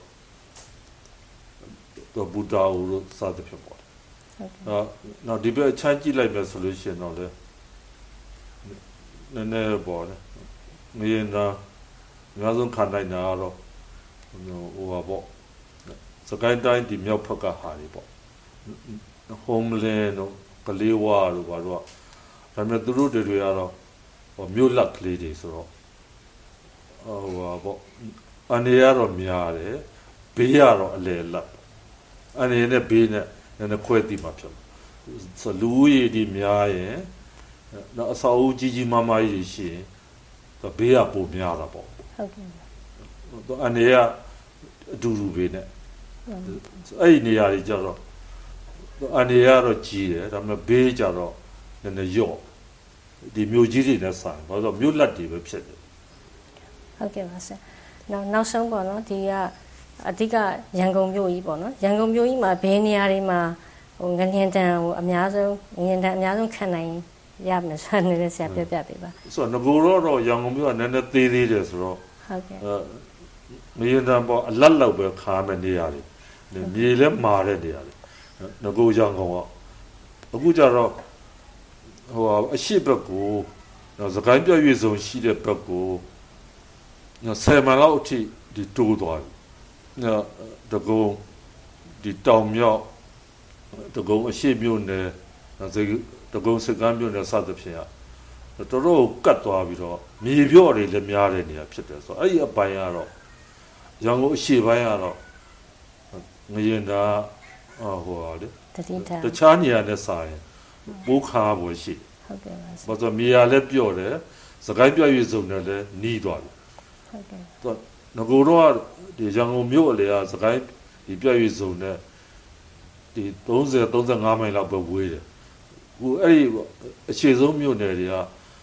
တော့ဘူတာဦးတို့စသဖြင့်ပေါ့ဟုတ်နောက်ဒီဘက်ချမ်းကြည့်လိုက်မယ်ဆိုလို့ရှိရင်တော့လေနည်းနည်းပေါ့လေမင်းသားအများဆုံးခံနိုင်တာကတော့ဟိုဟာပေါ့စကိုင်းတိုင်းဒီမြောက်ဖက်ကဟာတွေပေါ့ဟ ုံးလင်းတို့ကလေးဝါတို့ဘာလို့ဒါပေမဲ့သူတို့တွေတွေကတော့ဟိုမြို့လက်ကလေးတွေဆိုတော့ဟိုဟာပေါ့အနေရတော့များတယ်ဘေးရတော့အလေလက်အနေနဲ့ဘေးနဲ့နည်းနည်းခွဲတိမှာဖြစ်ဆိုလူရည်ဒီများရင်တော့အစာအုပ်ကြီးကြီးမားမားကြီးရှိရင်တော့ဘေးကပိုများတာပေါ့ဟုတ်ကဲ့တော့အနေရအတူတူဘေးနဲ့အဲ့ဒီနေရာတွေကြတော့အနေရတော့ကြီးတယ်ဒါပေမဲ့ဘေးကြတော့နည်းနည်းရော့ဒီမြို့ကြီးတွေနဲ့ဆိုင်ဘာလို့မြို့လက်တွေပဲဖြစ်တယ်ဟုတ်ကဲ့ပါဆရာနောက်နောက်ဆုံးပေါ့နော်ဒီကအဓိကရန်ကုန်မြို့ကြီးပေါ့နော်ရန်ကုန်မြို့ကြီးမှာဘယ်နေရာတွေမှာဟိုငလျင်တန်ဟိုအများဆုံးငလျင်တန်အများဆုံးခံနိုင်ရမယ်ဆိုတော့လည်းဆရာပြပြပေးပါဆိုတော့ငကိုတော့ရန်ကုန်မြို့ကနည်းနည်းသေးသေးတယ်ဆိုတော့ဟုတ်ကဲ့ငလျင်တန်ပေါ့အလတ်လောက်ပဲခါမယ်နေရာတွေမြေလဲမာတဲ့နေရာတွေငကိုရန်ကုန်ကအခုကျတော့ဟိုအရှိဘက်ကိုစကိုင်းပြည့်ရွေစုံရှိတဲ့ဘက်ကိုဆယ်မိုင်လောက်အထိဒီတိုးသွားပြီနော်တကုံဒီတောင်မြောက်တကုံအရှိမြို့နယ်တကုံစကမ်းမြို့နယ်စသဖြင့်တော်တော်ကတ်သွားပြီးတော့မြေပြော့တွေလည်းများတဲ့နေရာဖြစ်တယ်ဆိုတော့အဲ့ဒီအပိုင်းကတော့ရန်ကုန်အရှိပိုင်းကတော့ငရင်တာဟိုဟာလေတခြားနေရာနဲ့ဆိုင်ပိုးခါပေါ်ရှိဟုတ်ကဲ့ပါဘာလို့မြေရလည်းပြော့တယ်စကိုင်းပြည့်စုံတယ်လည်းနီးသွားပြီဟုတ်ကဲ့တော့ငကိုတော့ဒီရန်ကုန်မြို့အလေကစကိုင်းဒီပြည့်ရွေစုံနဲ့ဒီ30 35မိုင်လောက်ပဲဝေးတယ်ဟိုအဲ့ဒီအခြေဆုံးမြို့နယ်တွေက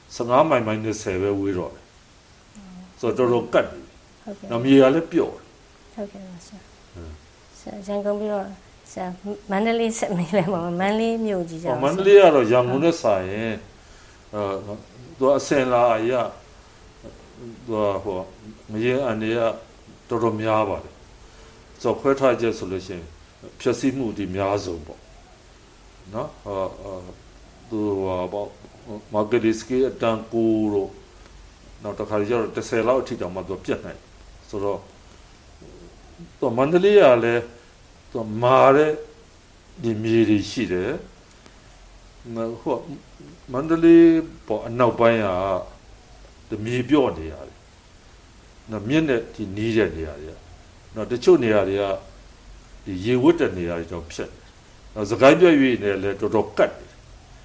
15မိုင်မိုင်20ပဲဝေးတော့တယ်ဆိုတော့တော်တော်ကတ်တယ်ဟုတ်ကဲ့နောက်မြေရလည်းပြော့တယ်ဟုတ်ကဲ့ပါဆရာဆရာရန်ကုန်ပြီးတော့ဆရာမန္တလေးဆက်မေးလိုက်ပါမန္တလေးမြို့ကြီးကြောင့်မန္တလေးကတော့ရန်ကုန်နဲ့ဆိုင်ရင်အဲသူအစင်လာရသူဟိုမရင်အနေရတော်တော်များပါတယ်ဆိုခွဲထားချက်ဆိုလို့ရှိရင်ဖြည့်ဆည်းမှုဒီများဆုံးပေါ့နော်ဟာသူဟာပေါ့မာဂရီစကီအတန်ကိုတော့နောက်တစ်ခါကျတော့30လောက်အထိတောင်မှသူပြတ်နိုင်ဆိုတော့သူမန္တလေးကလည်းသူမာတဲ့ဒီမြေတွေရှိတယ်ဟိုမန္တလေးပေါ့အနောက်ပိုင်းကဒီမြေပြော့နေရတယ်နော်မြင့်တဲ့ဒီနီးတဲ့နေရာတွေနော်တချို့နေရာတွေကဒီရေဝတ်တဲ့နေရာတွေကြောင့်ဖြစ်တယ်နော်စကိုင်းပြည့်ရွေးနေလဲတော်တော်ကတ်တယ်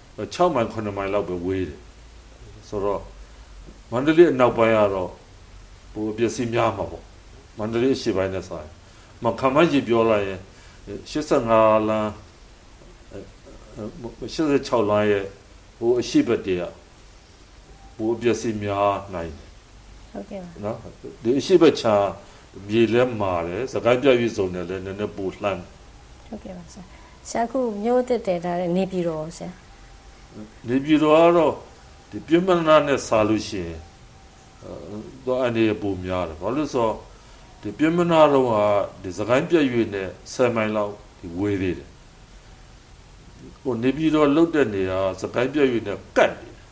6မိုင်9မိုင်လောက်ပဲဝေးတယ်ဆိုတော့မန္တလေးအနောက်ပိုင်းကတော့ဟိုအပစ္စည်းများမှာပေါ့မန္တလေးအရှေ့ပိုင်းနဲ့ဆိုင်မခမကြီးပြောလိုက်ရင်85လမ်း86လမ်းရဲ့ဟိုအရှိဘက်တည်းကဟိုအပစ္စည်းများနိုင်ဟုတ်ကဲ့နော်ဒီအရှိဘက်ချာမြေလဲမာတယ်စကိုင်းပြည့်စုံတယ်လည်းနည်းနည်းပိုလှမ်းဟုတ်ကဲ့ပါဆရာဆရာခုမျိုးတက်တယ်ဒါလည်းနေပြည်တော်ဆရာနေပြည်တော်ကတော့ဒီပြင်းမနာနဲ့စားလို့ရှိရင်တော့အနေပုံများတယ်ဘာလို့ဆိုဒီပြင်းမနာတော့ကဒီစကိုင်းပြည့်ရွေနဲ့10မိုင်လောက်ဒီဝေးသေးတယ်ဟိုနေပြည်တော်လုတ်တဲ့နေရာစကိုင်းပြည့်ရွေနဲ့ကတ်နေတယ်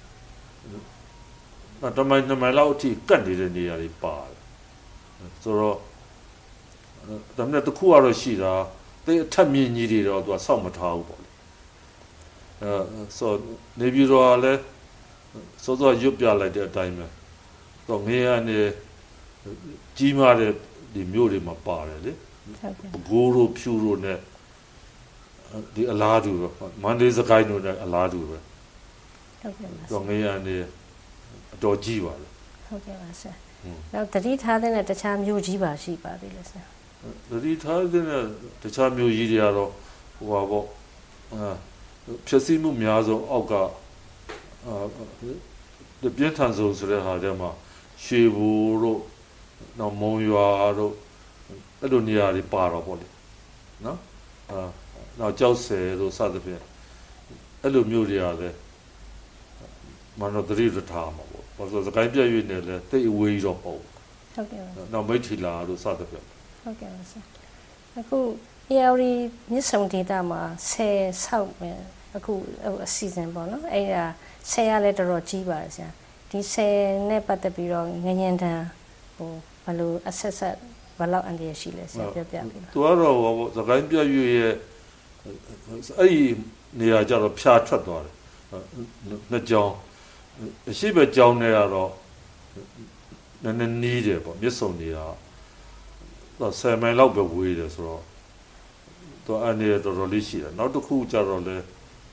တမိုင်နှစ်မိုင်လောက်အထိကတ်နေတဲ့နေရာတွေပါတယ်ဆိုတော့ဒါနဲ့တခုကတော့ရှိတာဟသိအထက်မြင့်ကြီးတွေတော့သူကစောင့်မထားဘူးပေါ့လေအဲဆိုနေပြီးတော့လည်းစောစောရွတ်ပြလိုက်တဲ့အတိုင်းပဲတော့ငရေကနေကြီးမားတဲ့ဒီမြို့တွေမှာပါတယ်လေဘိုးတို့ဖြူတို့နဲ့ဒီအလားတူပဲမန္တလေးစကိုင်းတို့နဲ့အလားတူပဲဟုတ်ကဲ့ပါတော့ငရေကနေအတော်ကြီးပါလေဟုတ်ကဲ့ပါဆရာနောက်တတိထားတဲ့တခြားမြို့ကြီးပါရှိပါသေးလဲဆရာတတိထားတဲ့တခြားမြို့ကြီးတွေကတော့ဟိုပါပေါ့အာဖြစ်စီမှုများဆုံးအောက်ကအာဒီပြင်းထန်ဆုံးဆိုတဲ့ဟာထဲမှာရွှေဘူတို့နောက်မုံရွာတို့အဲ့လိုနေရာတွေပါတော့ပေါ့လေနော်အာနောက်ကြောက်ဆယ်တို့စသဖြင့်အဲ့လိုမျိုးတွေကလည်းမနောတရီရထားမှာပေါ့ဘာလို့စကိုင်းပြည့်ရွေးနေလဲတိတ်အဝေးတော့ပေါ့ဟုတ်ကဲ့ပါနောက်မိတ်ထီလာတို့စသဖြင့်ဟုတ်ကဲ့ပါဆရာအခု A R D မြစ်ဆုံဒေသမှာဆယ်ဆောက်မယ်အခုအစီအစဉ်ပေါ့နော်အဲ့ဒါဆယ်ရလဲတော်တော်ကြီးပါတယ်ဆရာဒီဆယ်နဲ့ပတ်သက်ပြီးတော့ငញ្ញင်တန်ဟိုဘယ်လိုအဆက်ဆက်ဘယ်လောက်အန်ဒီရရှိလဲဆရာပြောပြပေးပါသူကတော့ဟိုစကိုင်းပြည့်ရွေးရဲ့အဲ့ဒီနေရာကြတော့ဖြာထွက်သွားတယ်နှစ်ကြောင်းအရှိပဲကြောင်းနေရတော့နည်းနည်းနီးတယ်ပေါ့မြစ်ဆုံနေတာတော့ဆယ်မိုင်လောက်ပဲဝေးတယ်ဆိုတော့တော့အနေနဲ့တော်တော်လေးရှိတယ်နောက်တစ်ခုကျတော့လေ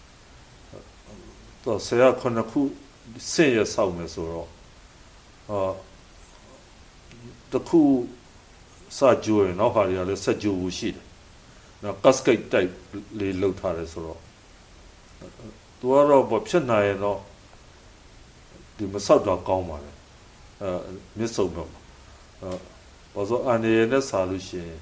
တော့ဆယ်ခုနှစ်ခုဆင့်ရဆောက်မယ်ဆိုတော့အာတစ်ခုစကြိုးရင်နောက်ဟာတွေကလည်းဆက်ကြိုးဘူးရှိတယ်နော် cascade type လေးလောက်ထားတယ်ဆိုတော့သူကတော့ဘာဖြစ်နိုင်ရင်တော့ဒီမဆောက်တော့ကောင်းပါလေအဲမြစ်ဆုံတော့အဲဘာလို့အနေနဲ့စားလို့ရှိရင်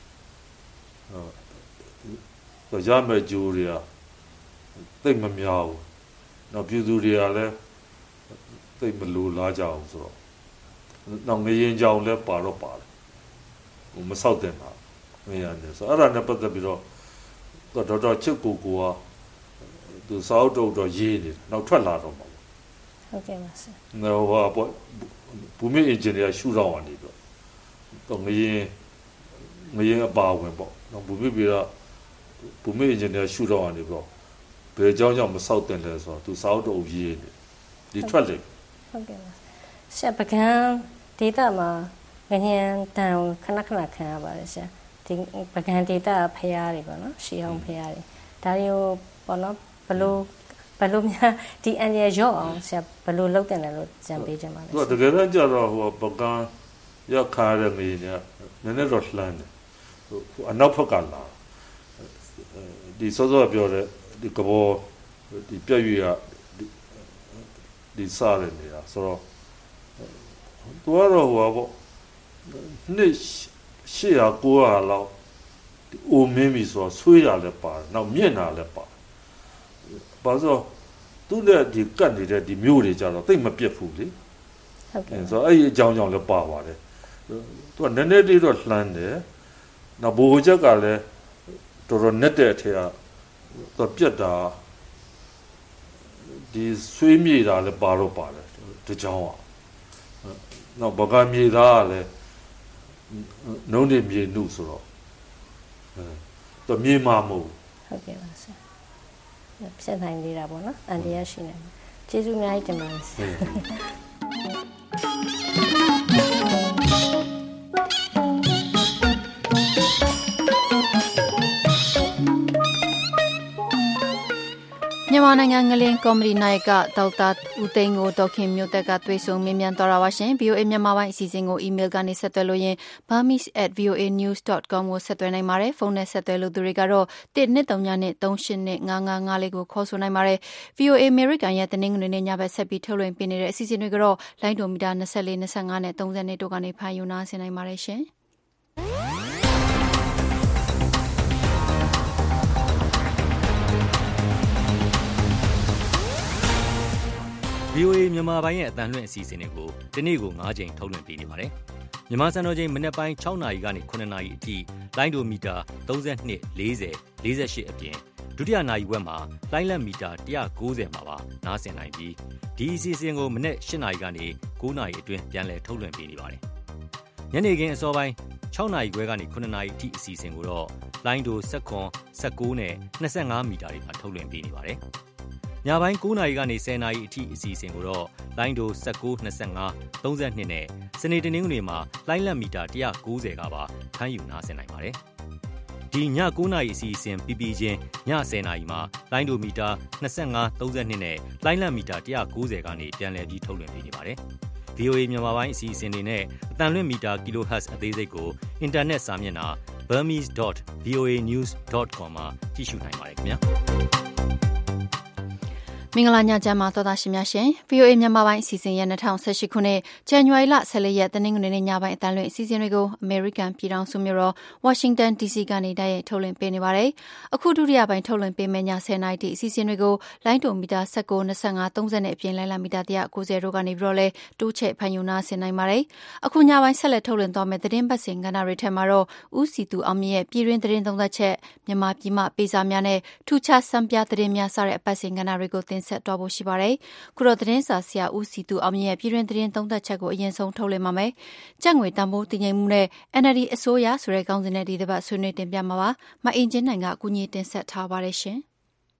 အဲရမယ့်ဂျိုးတွေကသိမများဘူးနောက်ပြည်သူတွေကလည်းသိမလိုလားကြအောင်ဆိုတော့နောက်ငရင်ကြောင်လည်းပါတော့ပါတယ်ဟိုမဆောက်တဲ့မှာငရနေဆိုအဲ့ဒါနဲ့ပတ်သက်ပြီးတော့ဒေါက်တာချစ်ကိုကိုကသူစောက်တော့တော့ရေးနေနောက်ထွက်လာတော့မှာဟုတ်ကဲ့ပါဆရာနော်ဟာပေါ့ဘူမီအင်ဂျင်နီယာရှူတော့အနေတော့တော့ငရင်ငရင်အပါဝင်ပေါ့နော်ဘူမီပြီးတော့ဘူမီအင်ဂျင်နီယာရှူတော့အနေပေါ့ဘယ်ကြောင့်ကြောင့်မဆောက်တင်လဲဆိုတော့သူစောက်တော့ရေးနေဒီထွက်လေဟုတ်ကဲ့ပါဆရာပကံဒေတာမှာငញ្ញင်တန်ခဏခဏခံရပါတယ်ဆရာဒီပကံဒေတာဖျားတွေပေါ့နော်ရှီအောင်ဖျားတွေဒါတွေကိုပေါ့နော်ဘလို့ဘလို့များဒီအန်ရရော့အောင်ဆရာဘလို့လုပ်တင်တယ်လို့ကြံပေးကြပါလဲသူကတကယ်တော့ကြတော့ဟိုပကံရောက်ခါရနေနေနည်းနည်းတော့လှမ်းတယ်ဟိုအနောက်ဘက်ကလာဒီစောစောပြောတဲ့ဒီကဘောဒီပြည့်ရွေကဒီစားရနေတာဆိုတော့သူကတော့ဟိုပေါ့နှစ်ရှေ့ရကိုရလောက်ဒီအိုမင်းပြီဆိုတော့ဆွေးရလည်းပါတယ်နောက်မြင့်တာလည်းပါတယ်ဘာလို့သူနဲ့ဒီကတ်နေတဲ့ဒီမျိုးတွေကြတော့တိတ်မပြတ်ဘူးလေဟုတ်ကဲ့ဆိုတော့အဲ့ဒီအကြောင်းကြောင့်လည်းပါပါတယ်သူကနည်းနည်းလေးတော့လှမ်းတယ်နောက်ဘိုးချက်ကလည်းတော်တော်နဲ့တဲ့အထက်ကသူပြတ်တာဒီဆွေးမြေတာလည်းပါတော့ပါတယ်ဒီကြောင်းอ่ะနောက်ဘကမြေသားကလည်းနှုံးနေမြေနုဆိုတော့အဲတော့မြေမှာမဟုတ်ဟုတ်ကဲ့ပါဆရာဖြစ်နိုင်နေတာပေါ့နော်အန်ဒီရရှိနေကျေးဇူးအများကြီးတင်ပါတယ်ဆရာမြန်မာနိုင်ငံငလင်းကော်မဒီနိုင်ကဒေါက်တာဦးသိန်းကိုဒေါခင်မျိုးသက်ကသွေးဆုံမြင်မြန်တော်ရပါရှင် ဗီအိုအေ မြန်မာပိုင်းအစီအစဉ်ကိုအီးမေးလ်ကနေဆက်သွယ်လို့ရင် burmese at v o a news dot com ကိုဆက်သွယ်နိုင်ပါတယ်ဖုန်းနဲ့ဆက်သွယ်လို့သူတွေကတော့one nine three nineနဲ့three eightနဲ့five five fiveလေးကိုခေါ်ဆိုနိုင်ပါတယ် ဗီအိုအေ American ရဲ့တင်းငွေနဲ့ညဘက်ဆက်ပြီးထုတ်လွှင့်ပေးနေတဲ့အစီအစဉ်တွေကတော့လိုင်းဒိုမီတာtwenty-four twenty-fiveနဲ့thirtyနဲ့တို့ကနေဖန်ယူနာဆင်နိုင်ပါတယ်ရှင်ဗီအိုအေ မြန်မာပိုင်းရဲ့အသံလွှင့်အစီအစဉ်တွေကိုဒီနေ့ကိုfiveကြိမ်ထုတ်လွှင့်ပေးနေပါတယ်။မြန်မာစံတော်ချိန်မနက်ပိုင်းsixနာရီကနေsevenနာရီအထိလိုင်းဒိုမီတာthirty-two, forty, forty-eightအပြင်ဒုတိယနာရီဝက်မှာလိုင်းလက်မီတာone ninetyမှာပါနားဆင်နိုင်ပြီးဒီအစီအစဉ်ကိုမနက်eightနာရီကနေnineနာရီအတွင်းပြန်လည်ထုတ်လွှင့်ပေးနေပါတယ်။ညနေခင်းအစောပိုင်း၆နာရီခွဲကနေခုနှစ်နာရီအထိအစီအစဉ်ကိုတော့လိုင်းဒို၁၇ ၁၉နဲ့၂၅မီတာတွေမှာထုတ်လွှင့်ပေးနေပါတယ်။ညပိုင်း၉နာရီကနေ၁၀နာရီအထိအစီအစဉ်ကိုတော့လိုင်းဒို၁၉ ၂၅ ၃၂နဲ့စနေတနင်္ဂနွေမှာလိုင်းလက်မီတာ၁၉၀ကပါဖမ်းယူနားဆင်နိုင်ပါတယ်။ဒီည၉နာရီအစီအစဉ်ပြီးပြီးချင်းည၁၀နာရီမှာလိုင်းဒိုမီတာ၂၅ ၃၂နဲ့လိုင်းလက်မီတာ၁၉၀ကနေပြန်လည်ပြီးထုတ်လွှင့်ပေးနေပါတယ်။ ဗီအိုအေ မြန်မာပိုင်းအစီအစဉ်တွေနဲ့အသံလွှင့်မီတာ kilohertz အသေးစိတ်ကိုအင်တာနက်စာမျက်နှာ burmese dot v o a news dot com မှာကြည့်ရှုနိုင်ပါတယ်ခင်ဗျာ။မင်္ဂလာညချမ်းပါသောသားရှင်များရှင် ဗီအိုအေ မြန်မာပိုင်းအစီအစဉ်ရဲ့၂၀၁၈ခုနှစ်ဇန်နဝါရီလ၁၄ရက်တနင်္ဂနွေနေ့ညပိုင်းအသံလွှင့်အစီအစဉ်တွေကိုအမေရိကန်ပြည်ထောင်စုမြို့တော်ဝါရှင်တန်ဒီစီကနေတိုက်ရိုက်ထုတ်လွှင့်ပေးနေပါတယ်။အခုဒုတိယပိုင်းထုတ်လွှင့်ပေးမယ့်ည၁၀နာရီထိအစီအစဉ်တွေကိုလိုင်းဒိုမီတာ၁၉ ၂၅ ၃၀နဲ့အပြင်လိုင်းလမီတာ၁၉၀တို့ကနေပြီးတော့လဲတိုးချဲ့ဖန်ယူနာဆင်နိုင်ပါတယ်။အခုညပိုင်းဆက်လက်ထုတ်လွှင့်သွားမယ့်သတင်းပတ်စဉ်ကဏ္ဍတွေထဲမှာတော့ဦးစီသူအောင်မြင့်ရဲ့ပြည်တွင်းသတင်းသုံးသပ်ချက်မြန်မာပြည်မှပေးစာများနဲ့ထူးခြားစံပြသတင်းများစတဲ့အပတ်စဉ်ကဏ္ဍတွေကိုတင်ဆက်သွားဖို့ရှိပါတယ်ခုတော့သတင်းစာဆရာဦးစီသူအောင်မြင့်ရဲ့ပြည်တွင်းသတင်းသုံးသပ်ချက်ကိုအရင်ဆုံးထုတ်လွှင့်ပါမယ်။ကြက်ငွေတန်ဖိုးတည်ငြိမ်မှုနဲ့ N L D အစိုးရဆိုတဲ့ခေါင်းစဉ်နဲ့ဒီတစ်ပတ်ဆွေးနွေးတင်ပြမှာပါ။မအင်ဂျင်နိုင်ကအကူအညီတင်ဆက်ထားပါတယ်ရှင်။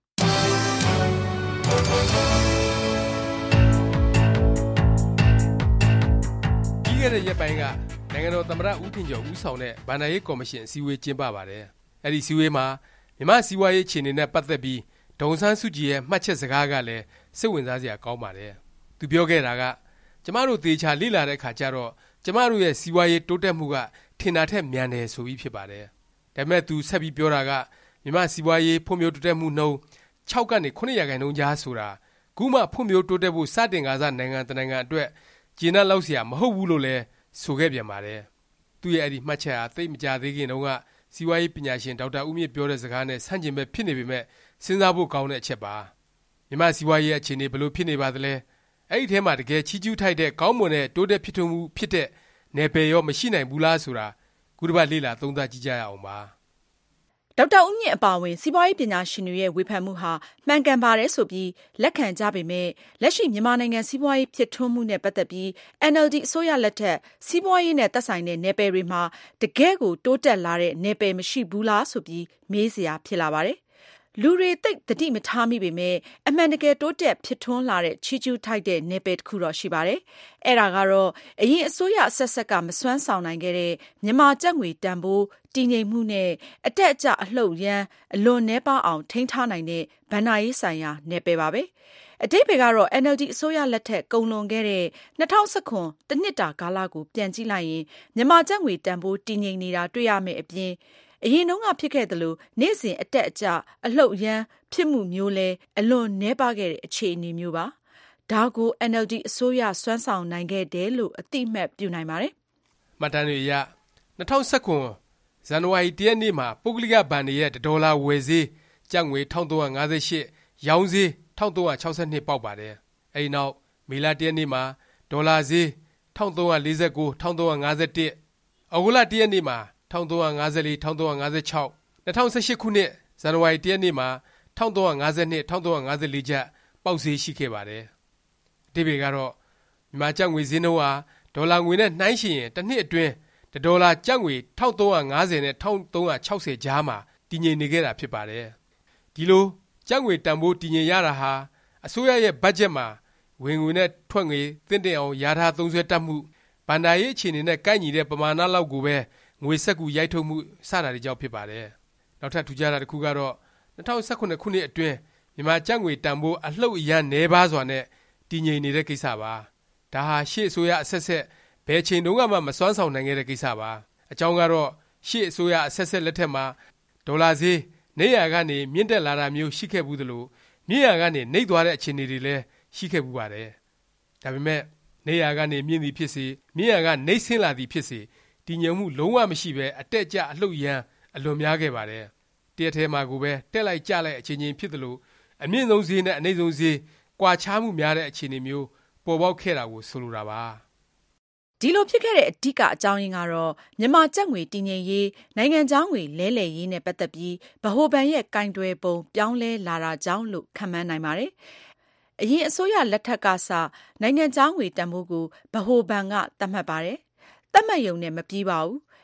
ပြီးခဲ့တဲ့ရက်ပိုင်းကနိုင်ငံတော်သမ္မတဦးထင်ကျော်ဦးဆောင်တဲ့ဘဏ္ဍာရေးကော်မရှင်အစည်းအဝေးကျင်းပပါတယ်။အဲဒီအစည်းအဝေးမှာမြန်မာ့စီးပွားရေးအခြေအနေနဲ့ပတ်သက်ပြီးဒေါ်အောင်ဆန်းစုကြည်ရဲ့မှတ်ချက်စကားကလည်းစိတ်ဝင်စားစရာကောင်းပါတယ်။သူပြောခဲ့တာကကျမတို့သေချာလေ့လာတဲ့အခါကျတော့ကျမတို့ရဲ့စီးပွားရေးတိုးတက်မှုကထင်တာထက်မြန်တယ်ဆိုပြီးဖြစ်ပါတယ်။ဒါပေမဲ့သူဆက်ပြီးပြောတာကမြန်မာစီးပွားရေးဖွံ့ဖြိုးတိုးတက်မှုနှုန်း၆ကနေ၇ရာခိုင်နှုန်းကြားဆိုတာခုမှဖွံ့ဖြိုးတိုးတက်ဖို့စတင်ကာစနိုင်ငံတနိုင်ငံအတွက်ကျေနပ်လောက်စရာမဟုတ်ဘူးလို့လည်းဆိုခဲ့ပြန်ပါတယ်။သူ့ရဲ့အဲ့ဒီမှတ်ချက်ဟာသိပ်မကြသေးခင်တုန်းကစီးပွားရေးပညာရှင်ဒေါက်တာဦးမြင့်ပြောတဲ့စကားနဲ့ဆန့်ကျင်ဘက်ဖြစ်နေပေမဲ့စဉ်းစားဖို့ကောင်းတဲ့အချက်ပါမြန်မာစီးပွားရေးအခြေအနေဘယ်လိုဖြစ်နေပါသလဲအဲ့ဒီထဲမှာတကယ်ချီးကျူးထိုက်တဲ့ကောင်းမွန်တဲ့တိုးတက်ဖြစ်ထွန်းမှုဖြစ်တဲ့နယ်ပယ်ရောမရှိနိုင်ဘူးလားဆိုတာခုတစ်ပတ်လေ့လာသုံးသပ်ကြည့်ကြရအောင်ပါဒေါက်တာဦးမြင့်အပါအဝင်စီးပွားရေးပညာရှင်တွေရဲ့ဝေဖန်မှုဟာမှန်ကန်ပါတယ်ဆိုပြီးလက်ခံကြပေမဲ့လက်ရှိမြန်မာနိုင်ငံစီးပွားရေးဖြစ်ထွန်းမှုနဲ့ပတ်သက်ပြီး N L D အစိုးရလက်ထက်စီးပွားရေးနဲ့သက်ဆိုင်တဲ့နယ်ပယ်တွေမှာတကယ်ကိုတိုးတက်လာတဲ့နယ်ပယ်မရှိဘူးလားဆိုပြီးမေးစရာဖြစ်လာပါတယ်လူတွေသိသတိမထားမိပေမဲ့အမှန်တကယ်တိုးတက်ဖြစ်ထွန်းလာတဲ့ချီးကျူးထိုက်တဲ့နယ်ပယ်တစ်ခုတော့ရှိပါတယ်။အဲ့ဒါကတော့အရင်အစိုးရအဆက်ဆက်ကမစွမ်းဆောင်နိုင်ခဲ့တဲ့မြန်မာကျပ်ငွေတန်ဖိုးတည်ငြိမ်မှုနဲ့အတက်အကျအလှုပ်ရမ်းအလွန်နှဲပါအောင်ထိန်းထားနိုင်တဲ့ဘဏ္ဍာရေးဆိုင်ရာနယ်ပယ်ပါပဲ။အတိတ်ဘယ်ကတော့ N L D အစိုးရလက်ထက်ကုန်လွန်ခဲ့တဲ့၂၀၁၇တနှစ်တာကာလကိုပြန်ကြည့်လိုက်ရင်မြန်မာကျပ်ငွေတန်ဖိုးတည်ငြိမ်နေတာတွေ့ရမယ်အပြင်အရင်တုန်းကဖြစ်ခဲ့သလိုနေ့စဉ်အတက်အကျအလှုပ်ရမ်းဖြစ်မှုမျိုးလဲအလွန်နှဲပါခဲ့တဲ့အခြေအနေမျိုးပါဒါကို N L D အစိုးရစွမ်းဆောင်နိုင်ခဲ့တယ်လို့အတိအမှတ်ပြုနိုင်ပါတယ်မှတ်တမ်းတွေအရ၂၀၁၇ဇန်နဝါရီ၁ရက်နေ့မှာပုဂ္ဂလိကဘဏ်တွေရဲ့ဒေါ်လာဝယ်ဈေးကျပ်ငွေ၁၃၅၈ရောင်းဈေး၁၃၆၂ပေါက်ပါတယ်အဲဒီနောက်မေလ၁ရက်နေ့မှာဒေါ်လာဈေး၁၃၄၉ ၁၃၅၁ဩဂုတ်လ၁ရက်နေ့မှာ၁၃၅၄ ၁၃၅၆ ၂၀၁၈ခုနှစ်ဇန်နဝါရီ၁ရက်နေ့မှာ၁၃၅၂ ၁၃၅၄ကျပ်ပေါက်ဈေးရှိခဲ့ပါတယ်အတိပ္ပယ်ကတော့မြန်မာကျပ်ငွေဈေးနှုန်းဟာဒေါ်လာငွေနဲ့နှိုင်းယှဉ်ရင်တစ်နှစ်အတွင်းဒေါ်လာကျပ်ငွေ၁၃၅၀နဲ့၁၃၆၀ကြားမှာတည်ငြိမ်နေခဲ့တာဖြစ်ပါတယ်ဒီလိုကျပ်ငွေတန်ဖိုးတည်ငြိမ်ရတာဟာအစိုးရရဲ့ဘတ်ဂျက်မှာဝင်ငွေနဲ့ထွက်ငွေသင့်တင့်အောင်ရထားသုံးစွဲတတ်မှုဘဏ္ဍာရေးအခြေအနေနဲ့ကိုက်ညီတဲ့ပမာဏလောက်ကိုပဲငွေစက်ကူရိုက်ထုတ်မှုစတာတွေကြောင့်ဖြစ်ပါတယ်နောက်ထပ်ထူးခြားတာတစ်ခုကတော့၂၀၁၇ခုနှစ်အတွင်းမြန်မာကျပ်ငွေတန်ဖိုးအလှုပ်အရမ်းနည်းပါးစွာနဲ့တည်ငြိမ်နေတဲ့ကိစ္စပါဒါဟာရှေ့အစိုးရအဆက်ဆက်ဘယ်ချိန်တုန်းကမှမစွမ်းဆောင်နိုင်ခဲ့တဲ့ကိစ္စပါအကြောင်းကတော့ရှေ့အစိုးရအဆက်ဆက်လက်ထက်မှာဒေါ်လာဈေးနေရာကနေမြင့်တက်လာတာမျိုးရှိခဲ့ဘူးသလိုမြင့်ရာကနေနှိမ့်သွားတဲ့အခြေအနေတွေလည်းရှိခဲ့ဘူးပါတယ်ဒါပေမဲ့နေရာကနေမြင့်သည်ဖြစ်စေမြင့်ရာကနှိမ့်ဆင်းလာသည်ဖြစ်စေတည်ငြိမ်မှုလုံးဝမရှိပဲအတက်အကျအလှုပ်ရမ်းအလွန်များခဲ့ပါတယ်တရက်ထဲမှာကိုပဲတက်လိုက်ကျလိုက်အခြေအနေဖြစ်သလိုအမြင့်ဆုံးဈေးနဲ့အနိမ့်ဆုံးဈေးကွာခြားမှုများတဲ့အခြေအနေမျိုးပေါ်ပေါက်ခဲ့တာကိုဆိုလိုတာပါဒီလိုဖြစ်ခဲ့တဲ့အဓိကအကြောင်းရင်းကတော့မြန်မာကျပ်ငွေတည်ငြိမ်ရေးနိုင်ငံခြားငွေလဲလှယ်ရေးနဲ့ပတ်သက်ပြီးဗဟိုဘဏ်ရဲ့ကင်တွယ်ပုံပြောင်းလဲလာတာကြောင့်လို့ခန့်မှန်းနိုင်ပါတယ်အရင်အစိုးရလက်ထက်ကစနိုင်ငံခြားငွေတန်ဖိုးကိုဗဟိုဘဏ်ကသတ်မှတ်ပါတယ်သတ်မှတ်ရုံနဲ့မပြီးပါဘူး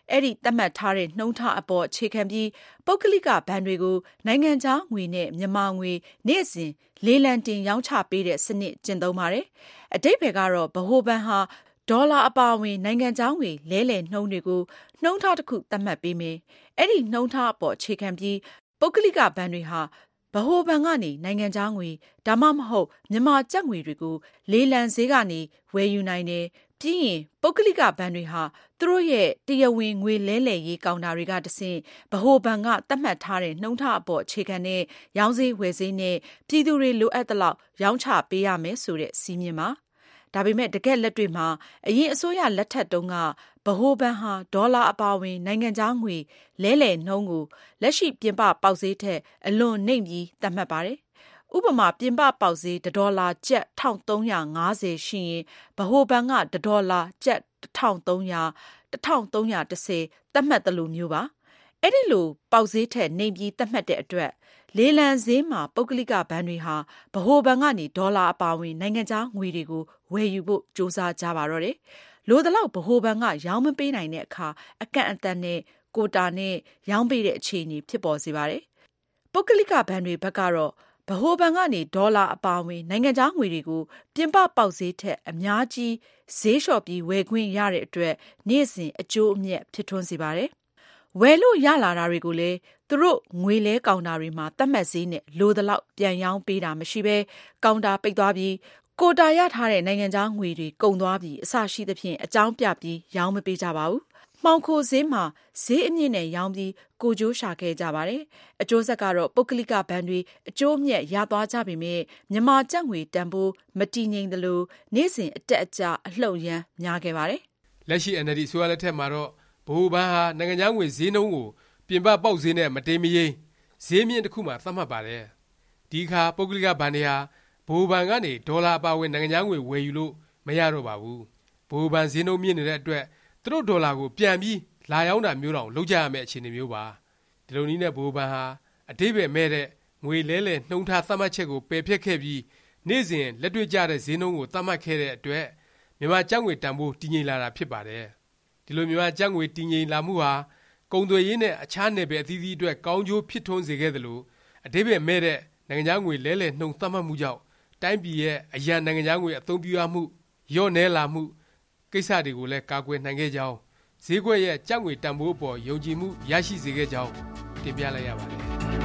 အဲ့ဒီသတ်မှတ်ထားတဲ့နှုန်းထားအပေါ်အခြေခံပြီးပုဂ္ဂလိကဘဏ်တွေကိုနိုင်ငံခြားငွေနဲ့မြန်မာငွေနေ့စဉ်လေးလံတင်ရောင်းချပေးတဲ့စနစ်ကျင့်သုံးပါတယ်။အဓိပ္ပာယ်ကတော့ဗဟိုဘဏ်ဟာဒေါ်လာအပါအဝင်နိုင်ငံခြားငွေလဲလှယ်နှုန်းတွေကိုနှုန်းထားတစ်ခုသတ်မှတ်ပေးမယ်။အဲ့ဒီနှုန်းထားအပေါ်အခြေခံပြီးပုဂ္ဂလိကဘဏ်တွေဟာဗဟိုဘဏ်ကနေနိုင်ငံခြားငွေဒါမှမဟုတ်မြန်မာကျပ်ငွေတွေကိုလေးလံဈေးကနေဝယ်ယူနိုင်တယ်။ပြီးရင်ပုဂ္ဂလိကဘဏ်တွေဟာသူတို့ရဲ့တရားဝင်ငွေလဲလှယ်ရေးကောင်တာတွေကတဆင့်ဗဟိုဘဏ်ကသတ်မှတ်ထားတဲ့နှုန်းထားအပေါ်အခြေခံတဲ့ရောင်းဈေးဝယ်ဈေးနဲ့ပြည်သူတွေလိုအပ်သလောက်ရောင်းချပေးရမယ်ဆိုတဲ့စီမင်းပါ။ဒါပေမဲ့တကယ်လက်တွေ့မှာအရင်အစိုးရလက်ထက်တုန်းကဗဟိုဘဏ်ဟာဒေါ်လာအပါအဝင်နိုင်ငံခြားငွေလဲလှယ်နှုန်းကိုလက်ရှိပြင်ပပေါက်ဈေးထက်အလွန်နှိမ့်ပြီးသတ်မှတ်ပါတယ်။ဥပမာပြင်ပပေါက်ဈေးဒေါ်လာကျပ်တစ်ထောင်သုံးရာငါးဆယ်ရှိရင်ဗဟိုဘဏ်ကဒေါ်လာကျပ်တစ်ထောင်သုံးရာတစ်ထောင်သုံးရာတစ်ဆယ်သတ်မှတ်တယ်လို့မျိုးပါ။အဲ့ဒီလိုပေါက်ဈေးထက်နှိမ့်ပြီးသတ်မှတ်တဲ့အတွက်လေလံဈေးမှာပုဂ္ဂလိကဘဏ်တွေဟာဗဟိုဘဏ်ကနေဒေါ်လာအပါအဝင်နိုင်ငံခြားငွေတွေကိုဝယ်ယူဖို့ကြိုးစားကြပါတော့တယ်။လိုသလောက်ဗဟိုဘဏ်ကရောင်းမပေးနိုင်တဲ့အခါအကန့်အသတ်နဲ့ကိုတာနဲ့ရောင်းပေးတဲ့အခြေအနေဖြစ်ပေါ်စေပါတယ်။ပုဂ္ဂလိကဘဏ်တွေဘက်ကတော့ဗဟိုဘဏ်ကနေဒေါ်လာအပါအဝင်နိုင်ငံခြားငွေတွေကိုပြင်ပပေါက်ဈေးထက်အများကြီးဈေးလျှော့ပြီးဝယ်ခွင့်ရတဲ့အတွက်နေ့စဉ်အကျိုးအမြတ်ဖြစ်ထွန်းစေပါတယ်။ဝယ်လို့ရလာတာတွေကိုလည်းသူတို့ငွေလဲကောင်တာတွေမှာသတ်မှတ်ဈေးနဲ့လိုသလောက်ပြန်ရောင်းပေးတာမရှိဘဲကောင်တာပိတ်သွားပြီးကိုတာရထားတဲ့နိုင်ငံခြားငွေတွေကုန်သွားပြီးအစရှိသဖြင့်အကြောင်းပြပြီးရောင်းမပေးကြပါဘူး။မှောင်ခိုဈေးမှာဈေးအမြင့်နဲ့ရောင်းပြီးကိုကျိုးရှာခဲ့ကြပါတယ်။အကျိုးဆက်ကတော့ပုဂ္ဂလိကဘဏ်တွေအကျိုးအမြတ်ရသွားကြပေမဲ့မြန်မာကျပ်ငွေတန်ဖိုးမတည်ငြိမ်သလိုနေ့စဉ်အတက်အကျအလှုပ်ရမ်းများခဲ့ပါတယ်။လက်ရှိ အန် အယ်လ် ဒီ ဆိုရလက်ထက်မှာတော့ဗဟိုဘဏ်ဟာနိုင်ငံခြားငွေဈေးနှုန်းကိုပြင်ပပေါက်ဈေးနဲ့မတိမ်မယိမ်းဈေးမြင့်တစ်ခုမှသတ်မှတ်ပါတယ်။ဒီအခါပုဂ္ဂလိကဘဏ်တွေဟာဗဟိုဘဏ်ကနေဒေါ်လာအပါအဝင်နိုင်ငံခြားငွေဝယ်ယူလို့မရတော့ပါဘူး။ဗဟိုဘဏ်ဈေးနှုန်းမြင့်နေတဲ့အတွက်သူတို့ဒေါ်လာကိုပြန်ပြီးလာရောက်တာမျိုးတောင်လုပ်ကြရမယ့်အခြေအနေမျိုးပါ။ဒီလိုနည်းနဲ့ဗဟိုဘဏ်ဟာအဓိပ္ပာယ်မဲ့တဲ့ငွေလဲလှယ်နှုန်းထားသတ်မှတ်ချက်ကိုပယ်ဖျက်ခဲ့ပြီးနေ့စဉ်လက်တွေ့ကျတဲ့ဈေးနှုန်းကိုသတ်မှတ်ခဲ့တဲ့အတွက်မြန်မာကျပ်ငွေတန်ဖိုးတည်ငြိမ်လာတာဖြစ်ပါတယ်။ဒီလိုမြန်မာကျပ်ငွေတည်ငြိမ်လာမှုဟာကုန်သွယ်ရေးနဲ့အခြားနယ်ပယ်အသီးသီးအတွက်ကောင်းကျိုးဖြစ်ထွန်းစေခဲ့သလိုအဓိပ္ပာယ်မဲ့တဲ့နိုင်ငံခြားငွေလဲလှယ်နှုန်းသတ်မှတ်မှုကြောင့်တိုင်းပြည်ရဲ့အရန်နိုင်ငံခြားငွေအသုံးပြုရမှုလျော့နည်းလာမှုကိစ္စတွေကိုလည်းကာကွယ်နိုင်ခဲ့ကြောင်းဈေးကွက်ရဲ့ကျပ်ငွေတန်ဖိုးအပေါ်ယုံကြည်မှုရရှိစေခဲ့ကြောင်းတင်ပြလိုက်ရပါတယ်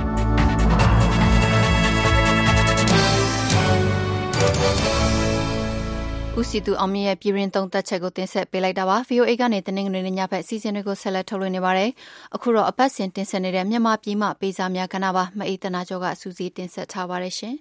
ဦးစီသူအောင်မြင့်ရဲ့ပြည်ရင်းသုံးသက်ချက်ကိုတင်ဆက်ပေးလိုက်တာပါ ဗီအိုအေ ကနေတင်းငွေနဲ့ညဘက်စီစဉ်တွေကိုဆက်လက်ထုတ်လွှင့်နေပါတယ်အခုတော့အပတ်စဉ်တင်ဆက်နေတဲ့မြန်မာပြည်မှပေးစာများကဏ္ဍပါမအေးတနာကျော်ကစူးစီးတင်ဆက်ထားပါတယ်ရှင်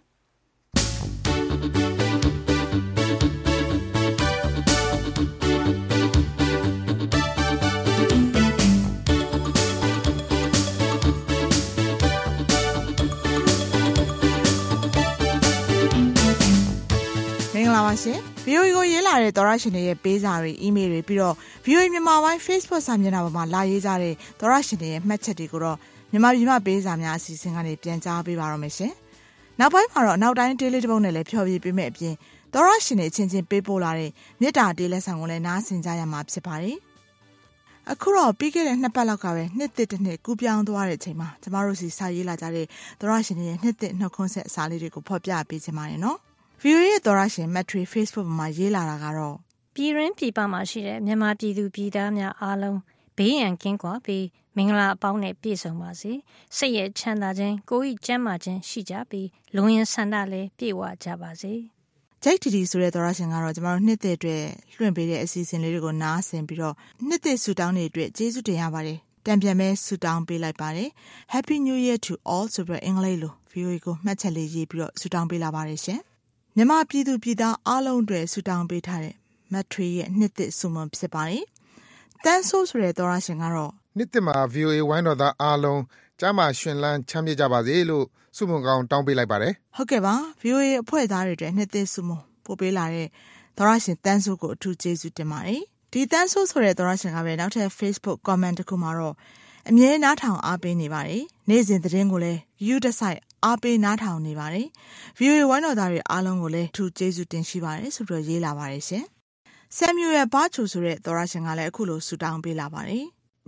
မင်္ဂလာပါရှင် ဗီအိုအေ ကိုရေးလာတဲ့သောရရှင်တွေရဲ့ပေးစာတွေအီးမေးလ်တွေပြီးတော့ ဗီအိုအေ မြန်မာပိုင်း Facebook စာမျက်နှာပေါ်မှာလာရေးကြတဲ့သောရရှင်တွေရဲ့မှတ်ချက်တွေကိုတော့မြန်မာပြည်မှာပေးစာများအစီအစဉ်ကနေပြန်ကြားပေးပါရမယ်ရှင်နောက်ပိုင်းမှာတော့နောက်တိုင်းတေးလေးတစ်ပုဒ်နဲ့လည်းဖျော်ဖြေပေးမယ့်အပြင်သောရရှင်တွေအချင်းချင်းပေးပို့လာတဲ့မေတ္တာတေးလက်ဆောင်ကိုလည်းနားဆင်ကြရမှာဖြစ်ပါတယ်အခုတော့ပြီးခဲ့တဲ့နှစ်ပတ်လောက်ကပဲနှစ်သစ်တစ်နှစ်ကူးပြောင်းသွားတဲ့အချိန်မှာကျမတို့စီစာရေးလာကြတဲ့သောရရှင်တွေရဲ့နှစ်သစ်နှုတ်ခွန်းဆက်စာလေးတွေကိုဖော်ပြပေးချင်ပါတယ်နော်ဗီအိုအေရဲ့သောရရှင်မက်ထရီ Facebook မှာရေးလာတာကတော့ပြည်ရင်းပြည်ပမှာရှိတဲ့မြန်မာပြည်သူပြည်သားများအားလုံးဘေးရန်ကင်းကွာပြီးမင်္ဂလာအပေါင်းနဲ့ပြည့်စုံပါစေစိတ်ရဲ့ချမ်းသာခြင်းကိုယ်ဤကျန်းမာခြင်းရှိကြပြီးလုံရင်ဆန္ဒလည်းပြည့်ဝကြပါစေဂျိတ်တီတီဆိုတဲ့သောရရှင်ကတော့ကျမတို့နှစ်သစ်အတွက်လွှင့်ပေးတဲ့အစီအစဉ်လေးတွေကိုနားဆင်ပြီးတော့နှစ်သစ်ဆုတောင်းတွေအတွက်ကျေးဇူးတင်ရပါတယ်တံပြန်မဲ့ဆုတောင်းပေးလိုက်ပါတယ် Happy New Year to all ဆိုပြီးအင်္ဂလိပ်လို ဗီအိုအေ ကိုမှတ်ချက်လေးရေးပြီးတော့ဆုတောင်းပေးလာပါတယ်ရှင်မြန်မာပြည်သူပြည်သားအားလုံးအတွက်ဆုတောင်းပေးထားတဲ့မက်ထရီရဲ့နှစ်သစ်ဆုမွန်ဖြစ်ပါတယ်တန်းဆိုးဆိုတဲ့သောရရှင်ကတော့နှစ်သစ်မှာ ဗီအိုအေ ဝိုင်းတော်သားအားလုံးကျမ်းမာရှင်လန်းချမ်းမြေ့ကြပါစေလို့ဆုမွန်ကောင်းတောင်းပေးလိုက်ပါတယ်ဟုတ်ကဲ့ပါ ဗီအိုအေ အဖွဲ့သားတွေအတွက်နှစ်သစ်ဆုမွန်ပို့ပေးလာတဲ့သောရရှင်တန်းဆိုးကိုအထူးကျေးဇူးတင်ပါတယ်ဒီတန်းဆိုးဆိုတဲ့သောရရှင်ကပဲနောက်ထပ် Facebook comment တစ်ခုမှာတော့အမြဲနားထောင်အားပေးနေပါတယ်နေ့စဉ်သတင်းကိုလည်းယူတဆိုင်အားပေးနားထောင်နေပါတယ် ဗီအိုအေ ဝိုင်းတော်သားတွေအားလုံးကိုလည်းအထူးကျေးဇူးတင်ရှိပါတယ်ဆိုပြီးရေးလာပါတယ်ရှင်ဆမ်မြူရယ်ဘာချူဆိုတဲ့သောရရှင်ကလည်းအခုလိုဆုတောင်းပေးလာပါတယ်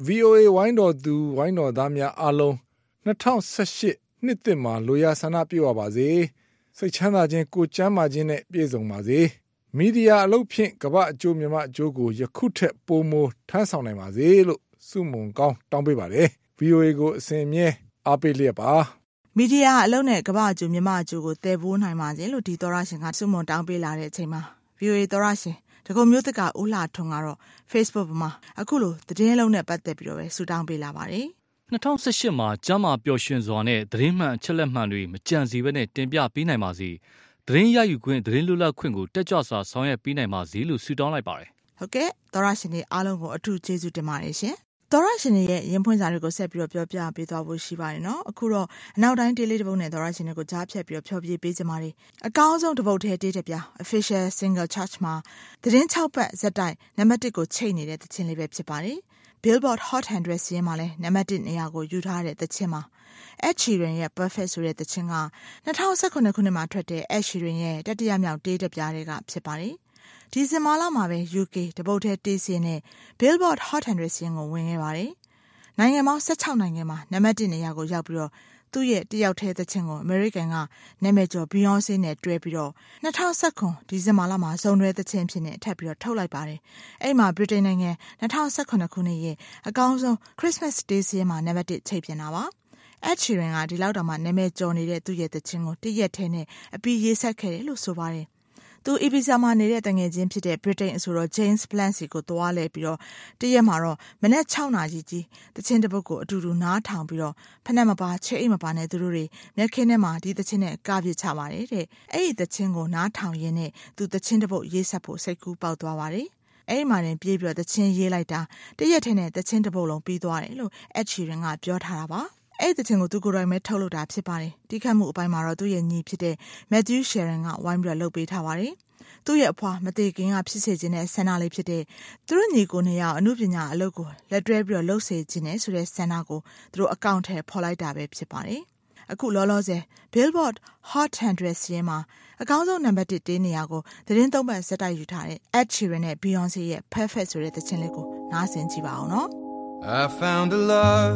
ဗီအိုအေ ဝိုင်းတော်သူဝိုင်းတော်သားများအားလုံး၂၀၁၈နှစ်သစ်မှာလိုရာဆန္ဒပြည့်ဝပါစေစိတ်ချမ်းသာခြင်းကိုယ်ကျန်းမာခြင်းနဲ့ပြည့်စုံပါစေမီဒီယာအလုပ်ဖြင့်ကမ္ဘာအကျိုးမြန်မာအကျိုးကိုယခုထက်ပိုမိုထမ်းဆောင်နိုင်ပါစေလို့ဆုမွန်ကောင်းတောင်းပေးပါတယ် ဗီအိုအေ ကိုအစဉ်အမြဲအားပေးလျက်ပါမီဒီယာအလုပ်နဲ့ကမ္ဘာအကျိုးမြန်မာအကျိုးကိုတည်ပိုးနိုင်ပါစေလို့ဒီသောရရှင်ကဆုမွန်တောင်းပေးလာတဲ့အချိန်မှာ ဗီအိုအေ သောရရှင်တကုံမျိုးသက်ကဦးလှထွန်းကတော့ Facebook မှာအခုလိုသတင်းလုံးနဲ့ပတ်သက်ပြီးတော့ပဲဆုတောင်းပေးလာပါတယ်၂၀၁၈မှာကျမ်းမာပျော်ရွှင်စွာနဲ့သတင်းမှန်အချက်လက်မှန်တွေမကြံစည်ဘဲနဲ့တင်ပြပေးနိုင်ပါစေသတင်းရယူခွင့်သတင်းလွတ်လပ်ခွင့်ကိုတက်ကြွစွာဆောင်ရွက်ပေးနိုင်ပါစေလို့ဆုတောင်းလိုက်ပါတယ်ဟုတ်ကဲ့သောရရှင်တွေအားလုံးကိုအထူးကျေးဇူးတင်ပါတယ်ရှင်သောရရှင်တွေရဲ့ရင်ဖွင့်စာတွေကိုဆက်ပြီးတော့ပြောပြပေးသွားဖို့ရှိပါတယ်နော်အခုတော့အနောက်တိုင်းဒေးလေးတစ်ပုဒ်နဲ့သောရရှင်တွေကိုကြားဖြတ်ပြီးတော့ဖြောပြပေးကြပါမယ်အကောင်းဆုံးတစ်ပုဒ်ထဲတေးတစ်ပြ Official Single Chart မှာသတင်း၆ပတ်ဇက်တိုက်နံပါတ်၁ကိုချိတ်နေတဲ့သချင်းလေးပဲဖြစ်ပါတယ်Billboard Hot one hundred စီးရင်မှာလည်းနံပါတ်၁နေရာကိုယူထားတဲ့သချင်းမှာ Ed Sheeran ရဲ့ Perfect ဆိုတဲ့သချင်းက၂၀၁၇ခုနှစ်မှာထွက်တဲ့ Ed Sheeran ရဲ့တတိယမြောက်တေးတစ်ပြားတွေကဖြစ်ပါတယ်။ဒီဇင်ဘာလမှာပဲ ယူကေ တပုတ်ထဲတေးစီးနဲ့ Billboard Hot one hundred စီးရင်ကိုဝင်ခဲ့ပါတယ်။နိုင်ငံပေါင်း၁၆နိုင်ငံမှာနံပါတ်၁နေရာကိုရောက်ပြီးတော့သူ့ရဲ့တယောက်ထဲသချင်းကို American ကနာမည်ကျော် Beyonce နဲ့တွဲပြီးတော့၂၀၁၇ဒီဇင်ဘာလမှာဇုံတွဲသချင်းဖြစ်နေထပ်ပြီးတော့ထုတ်လိုက်ပါတယ်။အဲ့မှာ Britain နိုင်ငံ၂၀၁၇ခုနှစ်ရဲ့အကောင်းဆုံး Christmas Day စီးမှာနံပါတ်၁ချိတ်ပြင်တာပါ။ Ed Sheeran ကဒီလောက်တောင်မှနာမည်ကျော်နေတဲ့သူ့ရဲ့သချင်းကိုတရက်ထဲနဲ့အပြီးရေးဆက်ခဲ့တယ်လို့ဆိုပါတယ်။သူ Ibiza မှာနေတဲ့တငယ်ချင်းဖြစ်တဲ့ Britain အဆိုတော် James Blunt စီကိုသွားလဲပြီးတော့တရက်မှာတော့မနက်၆နာရီကြီးတချင်းတစ်ပုဒ်ကိုအတူတူနားထောင်ပြီးတော့ဖက်နဲ့မပါချဲအိမ်မပါနဲ့သူတို့တွေမျက်ခင်းထဲမှာဒီတချင်းနဲ့ကပြစ်ချပါတယ်တဲ့အဲ့ဒီတချင်းကိုနားထောင်ရင်းနဲ့သူတချင်းတစ်ပုဒ်ရေးဆက်ဖို့စိတ်ကူးပေါက်သွားပါတယ်အဲ့မှာတင်ပြေးပြီးတော့တချင်းရေးလိုက်တာတရက်ထဲနဲ့တချင်းတစ်ပုဒ်လုံးပြီးသွားတယ်လို့ Ed Sheeran ကပြောထားတာပါအဲ့ဒီတချင်ကိုသူကိုယ်တိုင်ပဲထုတ်လုပ်တာဖြစ်ပါတယ်တိခတ်မှုအပိုင်းမှာတော့သူ့ရဲ့ညီဖြစ်တဲ့ Matthew Sharon ကဝိုင်းပြီးတော့လုပ်ပေးထားပါတယ်သူ့ရဲ့အဖွာမသေးခင်ကဖြစ်စေခြင်းနဲ့ဆန္ဒလေးဖြစ်တဲ့သူတို့ညီကိုနှစ်ယောက်အမှုပညာအလုပ်ကိုလက်တွဲပြီးတော့လုပ်စေခြင်းနဲ့ဆိုတဲ့ဆန္ဒကိုသူတို့အကောင့်ထဲဖော်လိုက်တာပဲဖြစ်ပါတယ်အခုလောလောဆယ် Billboard Hot one hundred စီးရင်မှာအကောင်းဆုံးနံပါတ်၁တေးနေရာကိုသတင်းသုံးပတ်ဇက်တိုက်ယူထားတဲ့ Ed Sheeran နဲ့ Beyonce ရဲ့ Perfect ဆိုတဲ့သချင်းလေးကိုနားဆင်ကြည့်ပါအောင်နော် I found a love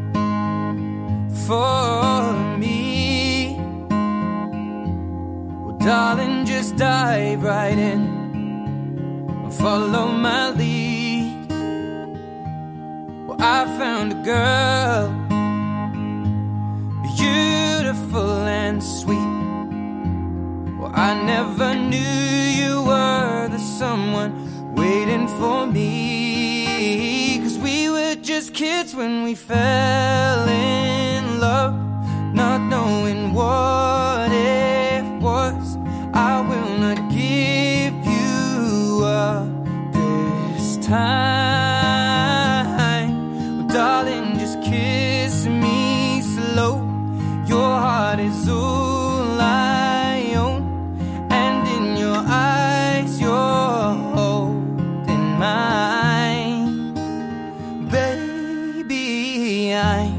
for me well darling just dive right in and follow my lead well I found a girl beautiful and sweet well I never knew you were the someone waiting for me 'cause we were just kids when we fell in love not knowing what it was I will not give you up this time well, darling just kiss me slow your heart is all I own and in your eyes you're holding mine baby I'm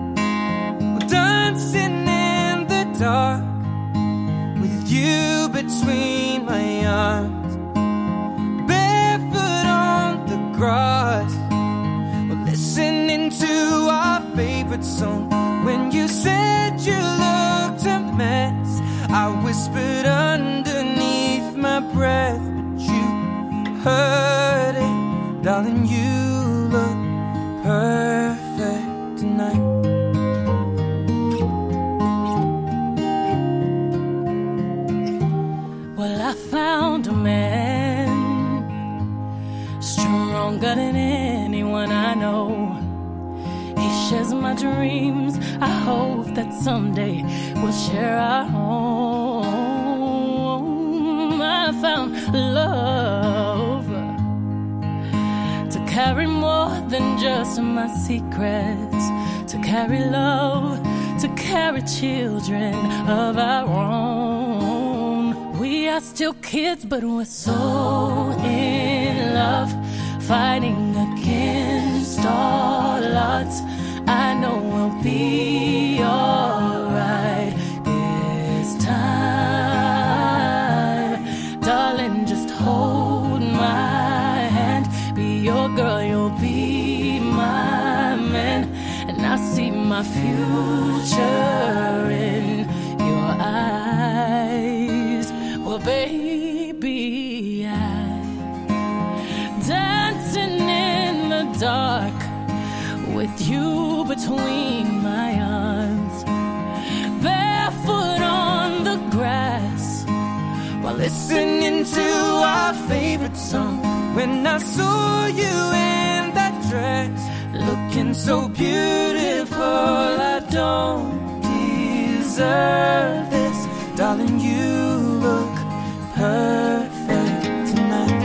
dancing in the dark with you between my arms barefoot on the grass we're listening to our favorite song when you said you looked a mess I whispered underneath my breath but you heard it darling you look perfect tonight well I found a man stronger than anyone I know he shares my dreams I hope that someday we'll share our home I found love to carry more than just my secrets to carry love to carry children of our own we are still kids but we're so in love fighting against all odds I know we'll be alright this time darling just hold my hand be your girl you'll be mine my future in your eyes. Well, baby, I dancing in the dark with you between my arms, barefoot on the grass while listening to our favorite song. When I saw you in that dress, looking so beautiful, I don't deserve this. Darling, you look perfect tonight.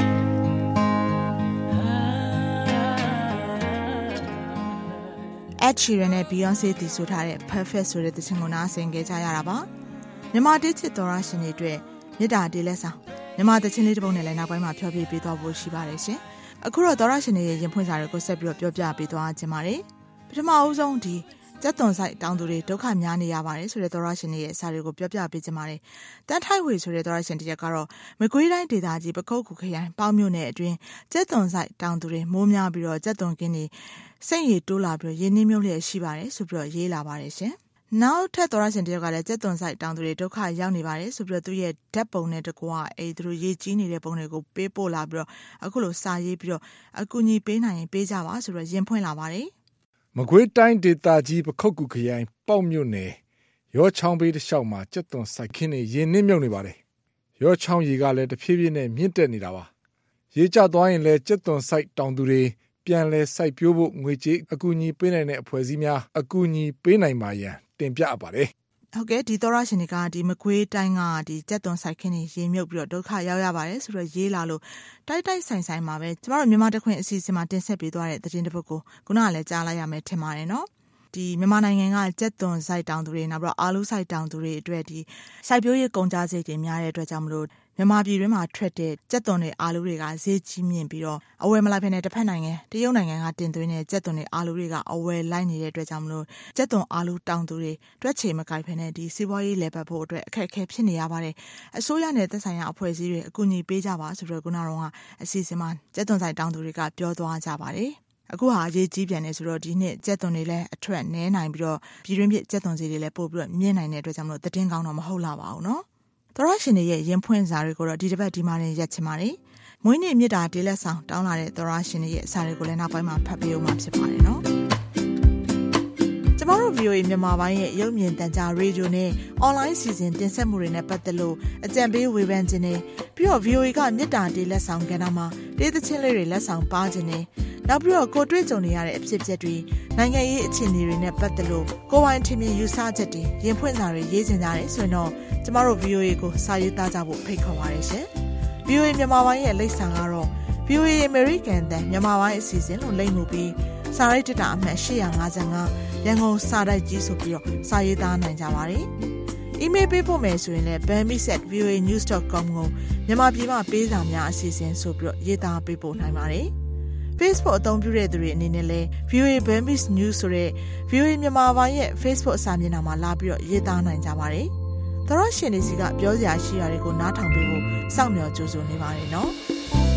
Ed Sheeran နဲ့ Beyonce တည်ဆိုထားတဲ့ Perfect ဆိုတဲ့သချင်းကိုနားဆင်ကြရတာပါမြန်မာတေးချစ်တော်ရရှင်တွေအတွက်မေတ္တာတေးလက်ဆောင်မြန်မာသချင်းလေးတစ်ပုဒ်နဲ့လည်းနောက်ပိုင်းမှာဖျော်ဖြေပေးသွားဖို့ရှိပါတယ်ရှင်အခုတော့တော်ရရှင်တွေရဲ့ရင်ဖွင့်စာတွေကိုဆက်ပြီးတော့ပြောပြပေးသွားခြင်းပါတယ်ပထမအဦးဆုံးဒီကျက်သွန်ဆိုင်တောင်သူတွေဒုက္ခများနေရပါတယ်ဆိုတဲ့တော်ရရှင်တွေရဲ့စာတွေကိုပြောပြပေးခြင်းပါတယ်တန်ထိုက်ဝေဆိုတဲ့တော်ရရှင်တရက်ကတော့မကွေးတိုင်းဒေသကြီးပခုတ်ကူခရိုင်ပေါင်းမြို့နယ်အတွင်းကျက်သွန်ဆိုင်တောင်သူတွေမိုးများပြီးတော့ကျက်သွန်ကင်းတွေစိတ်ရည်တိုးလာပြီးရင်းနှီးမြုပ်လျက်ရှိပါတယ်ဆိုပြီးတော့ရေးလာပါတယ်ရှင်နောက်ထပ်တော်ရရှင်တယောက်ကလည်းကျက်သွန်ဆိုင်တောင်သူတွေဒုက္ခရောက်နေပါတယ်ဆိုပြီးတော့သူ့ရဲ့ဓာတ်ပုံနဲ့တကွာအဲသူတို့ရေးကြီးနေတဲ့ပုံတွေကိုပေးပို့လာပြီးတော့အခုလိုစာရေးပြီးတော့အကူအညီပေးနိုင်ရင်ပေးကြပါဆိုတော့ရင်ဖွင့်လာပါတယ်မကွေးတိုင်းဒေသကြီးပခုတ်ကူခရိုင်ပေါက်မြို့နယ်ရောချောင်းဘေးတစ်လျှောက်မှာကျက်သွန်ဆိုင်ခင်းနေရင်းနှီးမြုပ်နေပါတယ်ရောချောင်းရေကလည်းတဖြည်းဖြည်းနဲ့မြင့်တက်နေတာပါရေကျသွားရင်လည်းကျက်သွန်ဆိုင်တောင်သူတွေပြန်လဲစိုက်ပျိုးဖို့ငွေကြေးအကူအညီပေးနိုင်တဲ့အဖွဲ့အစည်းများအကူအညီပေးနိုင်ပါရန်တင်ပြပါတယ်ဟုတ်ကဲ့ဒီတော်ရရှင်တွေကဒီမကွေးတိုင်းကဒီကျက်သွန်ဆိုင်ခင်းနေရေမြုပ်ပြီးတော့ဒုက္ခရောက်ရပါတယ်ဆိုတော့ရေးလာလို့တိုက်တိုက်ဆိုင်ဆိုင်မှာပဲကျမတို့မြန်မာတခွင်အစီအစဉ်မှာတင်ဆက်ပေးသွားတဲ့သတင်းတစ်ပုဒ်ကိုခုနကလည်းကြားလိုက်ရမယ်ထင်ပါတယ်နော်ဒီမြန်မာနိုင်ငံကကျက်သွန်ဆိုင်တောင်သူတွေနောက်ပြီးတော့အာလူဆိုင်တောင်သူတွေအတွက်ဒီစိုက်ပျိုးရေးကုန်ကြမ်းစိတ်တွေများတဲ့အတွက်ကြောင့်မလို့မြန်မာပြည်တွင်းမှာထွက်တဲ့ကျက်သွန်တွေအာလူတွေကဈေးကြီးမြင့်ပြီးတော့အဝယ်မလိုက်ဖ ೇನೆ တစ်ဖက်နိုင်ငံတရုတ်နိုင်ငံကတင်သွင်းတဲ့ကျက်သွန်တွေအာလူတွေကအဝယ်လိုက်နေတဲ့အတွက်ကြောင့်မလို့ကျက်သွန်အာလူတောင်သူတွေတွက်ချေမကိုက်ဖ ೇನೆ ဒီစီးပွားရေးလဲပတ်ဖို့အတွက်အခက်အခဲဖြစ်နေရပါတယ်အစိုးရနဲ့သက်ဆိုင်ရာအဖွဲ့အစည်းတွေအကူအညီပေးကြပါဆိုပြီးတော့ခုနကအစီအစဉ်မှာကျက်သွန်ဆိုင်တောင်သူတွေကပြောသွားကြပါတယ်အခုဟာရေးကြီးပြန်နေဆိုတော့ဒီနှစ်ကျက်သွန်တွေလည်းအထွက်နည်းနိုင်ပြီးတော့ပြည်တွင်းပြကျက်သွန်စီတွေလည်းပို့ပြီးတော့မြင့်နိုင်တဲ့အတွက်ကြောင့်မလို့တည်င်းကောင်းတော့မဟုတ်လာပါဘူးနော်တော်ရရှင်တွေရဲ့ရင်ဖွင့်စာတွေကိုတော့ဒီတစ်ပတ်ဒီမှာနေရက်ချင်ပါတယ်မွေးနေ့မြစ်တာဒေးလက်ဆောင်တောင်းလာတဲ့တော်ရရှင်တွေရဲ့စာတွေကိုလည်းနောက်ပိုင်းမှာဖတ်ပေးဦးမှာဖြစ်ပါတယ်နော်ကျမတို့ ဗီအိုအေ မြန်မာပိုင်းရဲ့ရုပ်မြင်သံကြားရေဒီယိုနဲ့ online စီစဉ်တင်ဆက်မှုတွေနဲ့ပတ်သက်လို့အကြံပေးဝေဖန်ခြင်းနဲ့ပြီးတော့ ဗီအိုအေ ကမြစ်တာဒေးလက်ဆောင်ကဏ္ဍမှာဒေသချင်းလေးတွေလက်ဆောင်ပါခြင်းနဲ့နောက်ပြီးတော့ကိုတွေ့ကြုံနေရတဲ့အဖြစ်အပျက်တွေနိုင်ငံရေးအခြေအနေတွေနဲ့ပတ်သက်လို့ကိုယ်ပိုင်ထင်မြင်ယူဆချက်တွေရင်ဖွင့်စာတွေရေးစင်ကြတယ်ဆိုရင်တော့ကျမတို့ ဗီအိုအေ ကိုစာရေးသားကြဖို့ဖိတ်ခေါ်ပါတယ်ရှင်။ဗီအိုအေ မြန်မာပိုင်းရဲ့လိပ်စာကတော့ ဗီအိုအေ American တန်မြန်မာပိုင်းအစီအစဉ်လို့လိပ်မှုပြီးစာရိုက်တက်အမှတ်၈၅၅ရန်ကုန်စာတိုက်ကြီးဆိုပြီးတော့စာရေးသားနိုင်ကြပါတယ်။ email ပေးဖို့မယ်ဆိုရင်လည်း bammis at v o a news dot com ကိုမြန်မာပြည်မှာပေးစာများအစီအစဉ်ဆိုပြီးတော့ရေးသားပေးပို့နိုင်ပါတယ်။ Facebook အသုံးပြုတဲ့သူတွေအနေနဲ့လည်း ဗီအိုအေ Bammis News ဆိုတဲ့ ဗီအိုအေ မြန်မာပိုင်းရဲ့ Facebook စာမျက်နှာမှာလာပြီးတော့ရေးသားနိုင်ကြပါတယ်။သောရရှင်တွေစီကပြောစရာရှိတာတွေကိုနားထောင်ပေးဖို့စောင့်မျှော်ကြိုးဆိုနေပါတယ်နော်။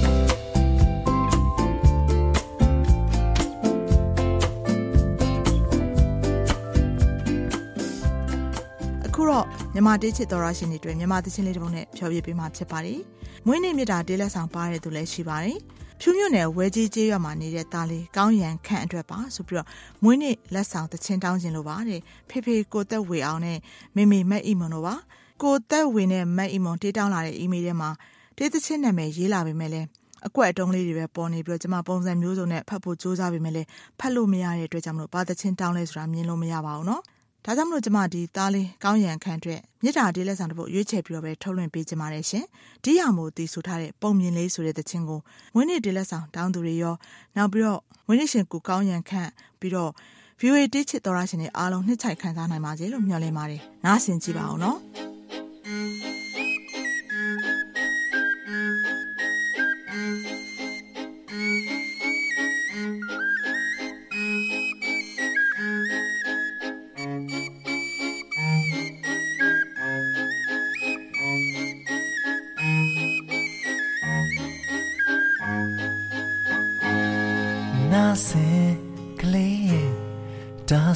အခုတော့မြန်မာတေးချစ်သောရရှင်တွေအတွက်မြန်မာသချင်းလေးတစ်ပုဒ်နဲ့ဖျော်ဖြေပေးမှာဖြစ်ပါတယ်။မွေးနေ့မြစ်တာတေးလက်ဆောင်ပါတဲ့သူလည်းရှိပါတယ်။ဖြူမြို့နယ်ဝဲကြီးကျေးရွာမှာနေတဲ့သားလေးကောင်းရန်ခန့်အတွက်ပါဆိုပြီးတော့မွေးနေ့လက်ဆောင်တချင်းတောင်းခြင်းလို့ပါတဲ့ဖေဖေကိုသက်ဝေအောင်နဲ့မေမေမက်အီမွန်တို့ပါကိုသက်ဝေနဲ့မက်အီမွန်တေးတောင်းလာတဲ့အီးမေးလ်ထဲမှာတေးတချင်းနာမည်ရေးလာပေမဲ့လည်းအကွက်အတုံးလေးတွေပဲပေါ်နေပြီးတော့ကျွန်မပုံစံမျိုးစုံနဲ့ဖတ်ဖို့ကြိုးစားပေမဲ့လည်းဖတ်လို့မရတဲ့အတွက်ကြောင့်မလို့ဘာတချင်းတောင်းလဲဆိုတာမြင်လို့မရပါဘူးနော်ဒါကြောင့်မလို့ကျမဒီသားလေးကောင်းရန်ခန့်အတွက်မြစ်တာတေးလက်ဆောင်တစ်ပုဒ်ရွေးချယ်ပြီးတော့ပဲထုတ်လွှင့်ပေးကြပါတယ်ရှင်ဒီရမို့တီးဆိုထားတဲ့ပုံမြင်လေးဆိုတဲ့သချင်းကိုမွေးနေ့တေးလက်ဆောင်တောင်းသူတွေရောနောက်ပြီးတော့မွေးနေ့ရှင်ကိုကောင်းရန်ခန့်ပြီးတော့ ဗီအိုအေ တေးချစ်တော်ရရှင်တွေအားလုံးနှစ်ချိုက်ခံစားနိုင်ပါစေလို့မျှော်လင့်ပါတယ်နားဆင်ကြည့်ပါအောင်နော်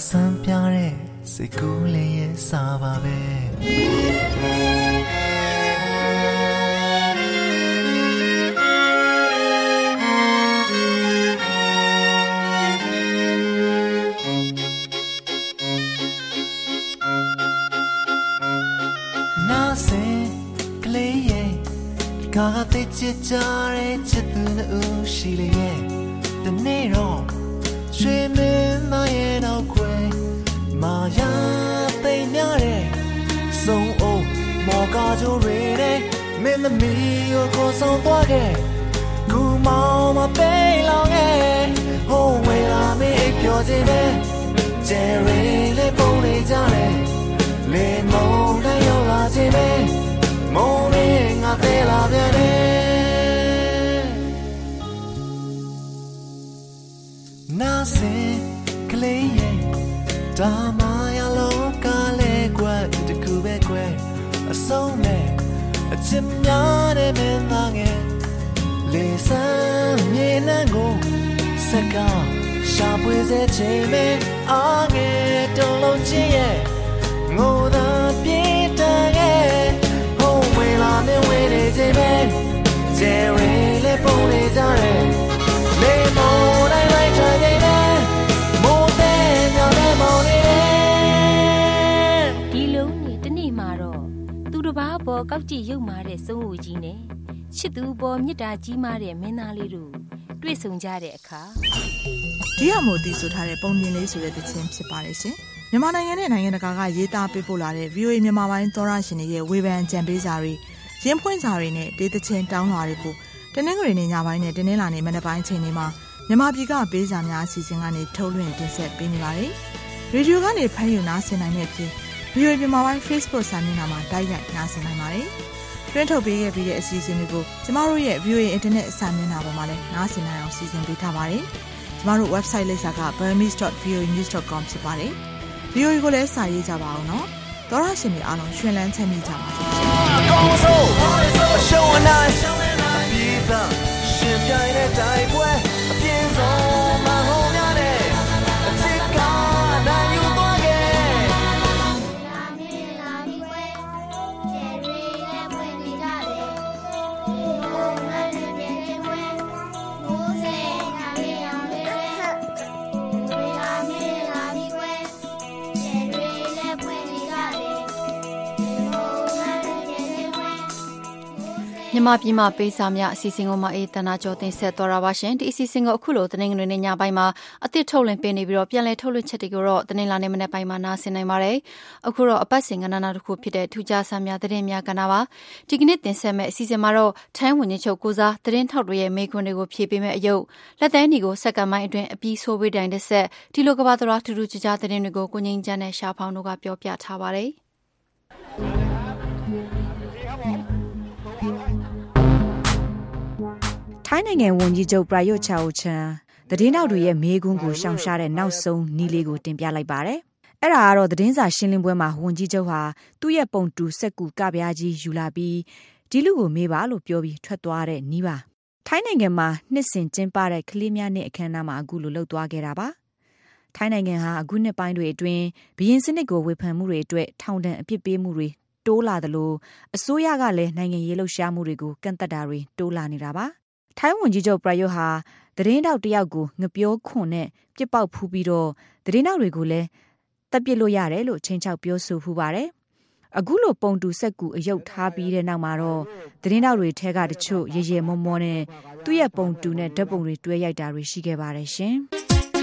စမ်းပြတဲ့စိတ်ကူးလေးရဲ့စာပါပဲနာစင်ကလေးရဲ့ကာကတိချစ်ကြတဲ့ချစ်သူနဲ့ရှိလေရဲ့တနေ့တော့ရွှေမင်းသားရဲ့နောက်ခွဲမာယာသိမ်းများတဲ့စုံအုပ်မော်ကာချိုတွေနဲ့မင်းသမီးကိုခေါ်ဆောင်သွားခဲ့ကူမောင်မပေးလောင်ရဲ့ဟိုးဝေလာမင်းပြောခြင်းပဲကျယ်ရီလေးပုံနေကြတယ်လေမုန်တိုင်းရောက်လာခြင်းပဲမုန်လေးငါသေးလာပြန်တယ်နာစင်ကလေးရဲ့ဒါမှရလို့ကလေးကွယ်တကူပဲကွယ်အဆုံးနဲ့အချစ်များတဲ့မင်းသားငယ်လေးစမ်းမြေနှံကိုစကားရှာပွေစေချင်မဲအားငယ်တုံးလုံးချင်းရဲ့ငိုသာပြေးတဲ့ဟိုးဝေလာမင်းဝေးနေခြင်းပဲကျယ်ရီလေးပုံနေကြတယ်လေမော်တိုင်းလိုက်ချင်တယ်မိုးတဲ့ညနဲ့မော်နေဒီလုံးနေတနေ့မှာတော့သူတစ်ပါးပေါ်ကောက်ကြည့်ရုပ်မာတဲ့စုံဦးကြီးနဲ့ချစ်သူပေါ်မြတ်တာကြီးမားတဲ့မင်းသားလေးတို့တွေ့ဆုံကြတဲ့အခါဒီဟာမို့တည်ဆိုထားတဲ့ပုံမြင်လေးဆိုတဲ့သချင်းဖြစ်ပါတယ်ရှင်မြန်မာနိုင်ငံနဲ့နိုင်ငံတကာကရေးသားပေးပို့လာတဲ့ ဗီအိုအေ မြန်မာပိုင်းသောရရှင်တွေရဲ့ဝေဖန်ကြံပေးစာတွေရင်းဖွင့်စာတွေနဲ့ဒေသချင်းတောင်းလာတွေကိုတနင်္ဂနွေနေ့ညပိုင်းနဲ့တနင်္လာနေ့မနက်ပိုင်းချိန်တွေမှာမြန်မာပြည်ကပေးစာများအစီအစဉ်ကနေထုတ်လွှင့်တင်ဆက်ပေးနေပါတယ်။ရေဒီယိုကနေဖမ်းယူနားဆင်နိုင်တဲ့အပြင် ဗီအိုအေ မြန်မာပိုင်း Facebook စာမျက်နှာမှာတိုက်ရိုက်နားဆင်နိုင်ပါတယ်။တွင်းထုတ်ပေးခဲ့ပြီးတဲ့အစီအစဉ်တွေကိုကျမတို့ရဲ့ ဗီအိုအေ Internet စာမျက်နှာပေါ်မှာလည်းနားဆင်နိုင်အောင်စီစဉ်ပေးထားပါတယ်။ကျမတို့ website လိပ်စာက burmese dot v o a news dot com ဖြစ်ပါတယ်။ ဗီအိုအေကိုလည်းစာရေးကြပါအောင်နော်။သောရရှင်တွေအားလုံးရှင်လန်းချမ်းမြေ့ကြပါစေ။အကောင်ဆုံးအရှုံးအနိုင်အပြေးသာရှင်ပြိုင်တဲ့တိုက်ပွဲအပြင်းဆုံးမဟုတ်များတဲ့အချစ်ကနိုင်ယူသွားခဲ့မြန်မာပြည်မှာပေးစာများအစီအစဉ်ကိုမှအေးတနာကျော်တင်ဆက်တော်တာပါရှင်ဒီအစီအစဉ်ကိုအခုလိုတနင်္ဂနွေနေ့ညပိုင်းမှာအသစ်ထုတ်လွှင့်ပေးနေပြီးတော့ပြန်လည်ထုတ်လွှင့်ချက်တွေကိုတော့တနင်္လာနေ့မနေ့ပိုင်းမှာနားဆင်နိုင်ပါတယ်အခုတော့အပတ်စဉ်ကဏ္ဍတစ်ခုဖြစ်တဲ့ထူးခြားစာများသတင်းများကဏ္ဍပါဒီကနေ့တင်ဆက်မယ့်အစီအစဉ်မှာတော့ထိုင်းဝန်ကြီးချုပ်ကိုစားသတင်းထောက်တွေရဲ့မေးခွန်းတွေကိုဖြေပေးမယ့်အယုတ်လက်သေးနီကိုစက္ကန့်ပိုင်းအတွင်းအပြီးဆိုးပေးတိုင်းတစ်ဆက်ဒီလိုကဘာသရာထူးထူးခြားခြားသတင်းတွေကိုကိုငင်းချမ်းနဲ့ရှာဖောင်းတို့ကပြောပြထားပါတယ်ထိုင်းနိုင်ငံဝန်ကြီးချုပ်ပရာယွတ်ချာအိုချန်သတင်းတောက်တွေရဲ့မေးခွန်းကိုရှောင်ရှားတဲ့နောက်ဆုံးနည်းလေးကိုတင်ပြလိုက်ပါတယ်။အဲ့ဒါကတော့သတင်းစာရှင်းလင်းပွဲမှာဝန်ကြီးချုပ်ဟာသူ့ရဲ့ပုံတူစက်ကူကပြားကြီးယူလာပြီးဒီလူကိုမေးပါလို့ပြောပြီးထွက်သွားတဲ့နည်းပါ။ထိုင်းနိုင်ငံမှာနှစ်စဉ်ကျင်းပတဲ့ကလေးများနှစ်အခမ်းအနားမှာအခုလိုလှုပ်သွားခဲ့တာပါ။ထိုင်းနိုင်ငံဟာအခုနှစ်ပိုင်းတွေအတွင်းဘီရင်စနစ်ကိုဝေဖန်မှုတွေအတွက်ထောင်ဒဏ်အပြစ်ပေးမှုတွေတိုးလာသလိုအစိုးရကလည်းနိုင်ငံရေးလှုပ်ရှားမှုတွေကိုကန့်သတ်တာတွေတိုးလာနေတာပါ။ထိုင်းဝန်ကြီးချုပ်ပရာယွတ်ဟာသတင်းတောက်တယောက်ကိုငပြောခွန်နဲ့ပြစ်ပေါက်ဖူးပြီးတော့သတင်းတောက်တွေကိုလည်းတပ်ပစ်လို့ရတယ်လို့ချိန်ချောက်ပြောဆိုဖူးပါတယ်။အခုလိုပုံတူစက်ကူအယုတ်ထားပြီးတဲ့နောက်မှာတော့သတင်းတောက်တွေထဲကတချို့ရေရေမောမောနဲ့သူ့ရဲ့ပုံတူနဲ့ဓာတ်ပုံတွေတွဲရိုက်တာတွေရှိခဲ့ပါတယ်ရှင်။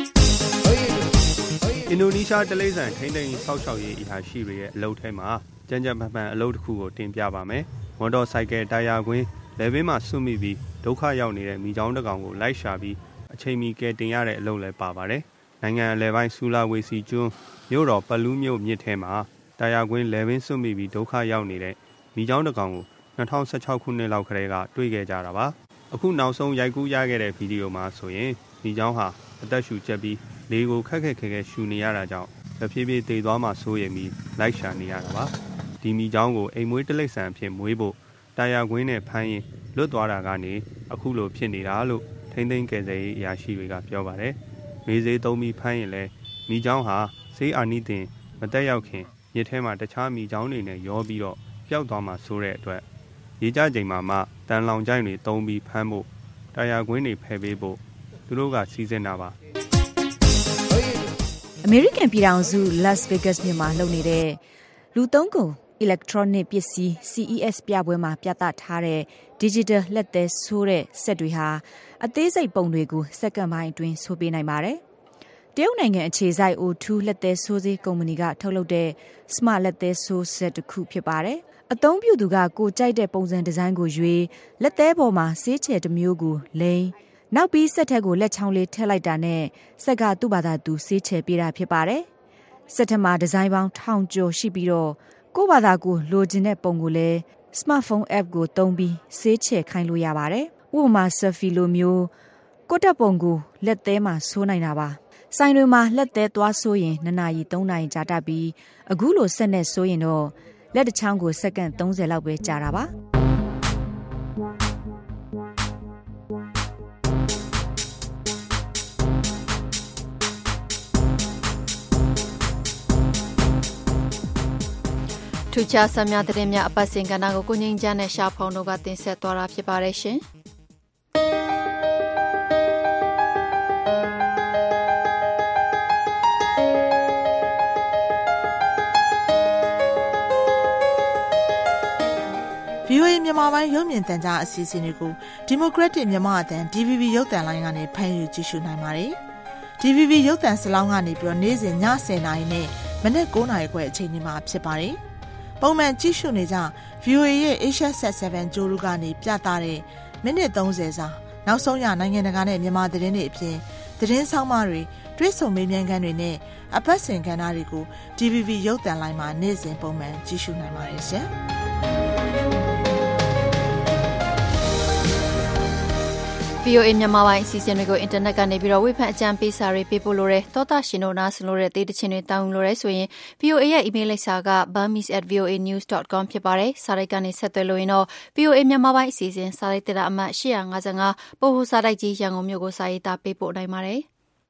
အင်ဒိုနီးရှားတလိမ့်ဆန်ထိန်းသိမ်းဆောက်ရှောက်ရေးအရာရှိတွေရဲ့အလုပ်ထဲမှာကြမ်းကြမ်းပန်းပန်းအလုပ်တစ်ခုကိုတင်ပြပါမယ်။မော်တော်ဆိုင်ကယ်တာယာကွင်းလယ်ဘေးမှာဆွမိပြီးဒုက္ခရောက်နေတဲ့မိချောင်းတစ်ကောင်ကိုလိုက်ရှာပြီးအချိန်မီကယ်တင်ရတဲ့အလုပ်လည်းပါပါတယ်။နိုင်ငံအလယ်ပိုင်းဆူလာဝေစီကျွန်းမြို့တော်ပလူးမြို့မြစ်ထဲမှာတာယာကွင်းလယ်ဘေးဆွမိပြီးဒုက္ခရောက်နေတဲ့မိချောင်းတစ်ကောင်ကို၂၀၁၆ခုနှစ်လောက်ကတည်းကတွေ့ခဲ့ကြတာပါ။အခုနောက်ဆုံးရိုက်ကူးရခဲ့တဲ့ဗီဒီယိုမှာဆိုရင်မိချောင်းဟာအသက်ရှူကျက်ပြီးလေကိုခက်ခက်ခဲခဲရှူနေရတာကြောင့်တဖြည်းဖြည်းတည်သွားမှစိုးရိမ်ပြီးလိုက်ရှာနေရတာပါ။ဒီမိချောင်းကိုအိမ်မွေးတလိပ်ဆန်အဖြစ်မွေးဖို့တာယာကွင်းနဲ့ဖမ်းရင်လွတ်သွားတာကနေအခုလိုဖြစ်နေတာလို့ထိမ့်သိမ်းကယ်ဆယ်ရေးအရာရှိတွေကပြောပါတယ်။မေးစေးသုံးပြီးဖမ်းရင်လဲမိချောင်းဟာစဆေးအာနိသင်မတက်ရောက်ခင်မြစ်ထဲမှာတခြားမိချောင်းတွေနဲ့ရောပြီးတော့ပျောက်သွားမှာဆိုတဲ့အတွက်ရေကြချိန်မှာမှတန်လောင်ကြိုင်တွေသုံးပြီးဖမ်းဖို့တာယာကွင်းတွေဖယ်ပေးဖို့သူတို့ကစီစဉ်တာပါအမေရိကန်ပြည်ထောင်စု Las Vegas မြို့မှာလုပ်နေတဲ့လူသုံးကုန် electronic ပစ္စည်း C E S ပြပွဲမှာပြသထားတဲ့ digital လက်သေးဆိုးတဲ့စက်တွေဟာအသေးစိတ်ပုံတွေကိုစက္ကန့်ပိုင်းအတွင်းဆိုးပေးနိုင်ပါတယ်။တရုတ်နိုင်ငံအခြေစိုက် O ทู လက်သေးဆိုးစေးကုမ္ပဏီကထုတ်လုပ်တဲ့ smart လက်သေးဆိုးစက်တစ်ခုဖြစ်ပါတယ်။အသုံးပြုသူကကိုကြိုက်တဲ့ပုံစံဒီဇိုင်းကိုရွေးလက်သေးပေါ်မှာဆေးချယ်တစ်မျိုးကိုလိမ်နောက်ပြီးစက်ထက်ကိုလက်ချောင်းလေးထည့်လိုက်တာနဲ့စက်ကသူ့ဘာသာသူဆေးချယ်ပေးတာဖြစ်ပါတယ်။စက်ထက်မှာဒီဇိုင်းပေါင်းထောင်ကျော်ရှိပြီးတော့ကိုယ့်ဘာသာကိုလိုချင်တဲ့ပုံကိုလည်း smartphone app ကိုသုံးပြီးဆေးချယ်ခိုင်းလို့ရပါတယ်။ဥပမာ selfie လိုမျိုးကိုယ့်တက်ပုံကိုလက်သေးမှာဆိုးနိုင်တာပါ။ဆိုင်တွေမှာလက်သေးသွားဆိုးရင်နှစ်နာရီသုံးနာရီကြာတတ်ပြီးအခုလိုစက်နဲ့ဆိုးရင်တော့လက်တစ်ချောင်းကိုစက္ကန့်သုံးဆယ်လောက်ပဲကြာတာပါ။ထူးခြားဆမ်းများတဲ့များအပတ်စဉ်ကဏ္ဍကိုကိုငိမ့်ချမ်းနဲ့ရှာဖောင်းတို့ကတင်ဆက်သွားတာဖြစ်ပါတယ်ရှင်။ဗီအိုအေ မြန်မာပိုင်းရုပ်မြင်သံကြားအစီအစဉ်တွေကို Democratic မြန်မာအသံ D V B ရုပ်သံလိုင်းကနေဖမ်းယူကြည့်ရှုနိုင်ပါတယ်။ D V B ရုပ်သံစလောင်းကနေပြီးတော့နေ့စဉ်ညဆယ်နာရီနဲ့မနက်၉နာရီခွဲအချိန်ဒီမှာဖြစ်ပါတယ်။ပုံမှန်ကြည့်ရှုနေကြ ဗီအိုအေ ရဲ့ Asia Set 7 ကြိုးလူကနေပြသတဲ့မိနစ်သုံးဆယ်စာနောက်ဆုံးရနိုင်ငံတကာနဲ့မြန်မာသတင်းတွေအပြင်သတင်းဆောင်မတွေတွဲဆုံမေးမြန်းခန်းတွေနဲ့အပတ်စဉ်ကဏ္ဍတွေကို D V B ရုပ်သံလိုင်းမှာနေ့စဉ်ပုံမှန်ကြည့်ရှုနိုင်ပါတယ်ရှင်။ဗီအိုအေ မြန်မာပိုင်းအစီအစဉ်တွေကိုအင်တာနက်ကနေပြီးတော့ဝေဖန်အကြံပေးစာတွေပေးပို့လို့ရသောတာရှင်တို့နားဆင်လို့ရတဲ့တေးတခြင်းတွေတောင်းလို့ရဆိုရင် ဗီအိုအေ ရဲ့ email လိပ်စာက burmese at v o a news dot com ဖြစ်ပါတယ်။စာရိုက်ကနေဆက်သွယ်လို့ရင်တော့ ဗီအိုအေ မြန်မာပိုင်းအစီအစဉ်စာရိုက်တဲ့အမှတ်၈၅၅ပို့ဟိုစာတိုက်ကြီးရန်ကုန်မြို့ကိုစာရေးသားပေးပို့နိုင်ပါတယ်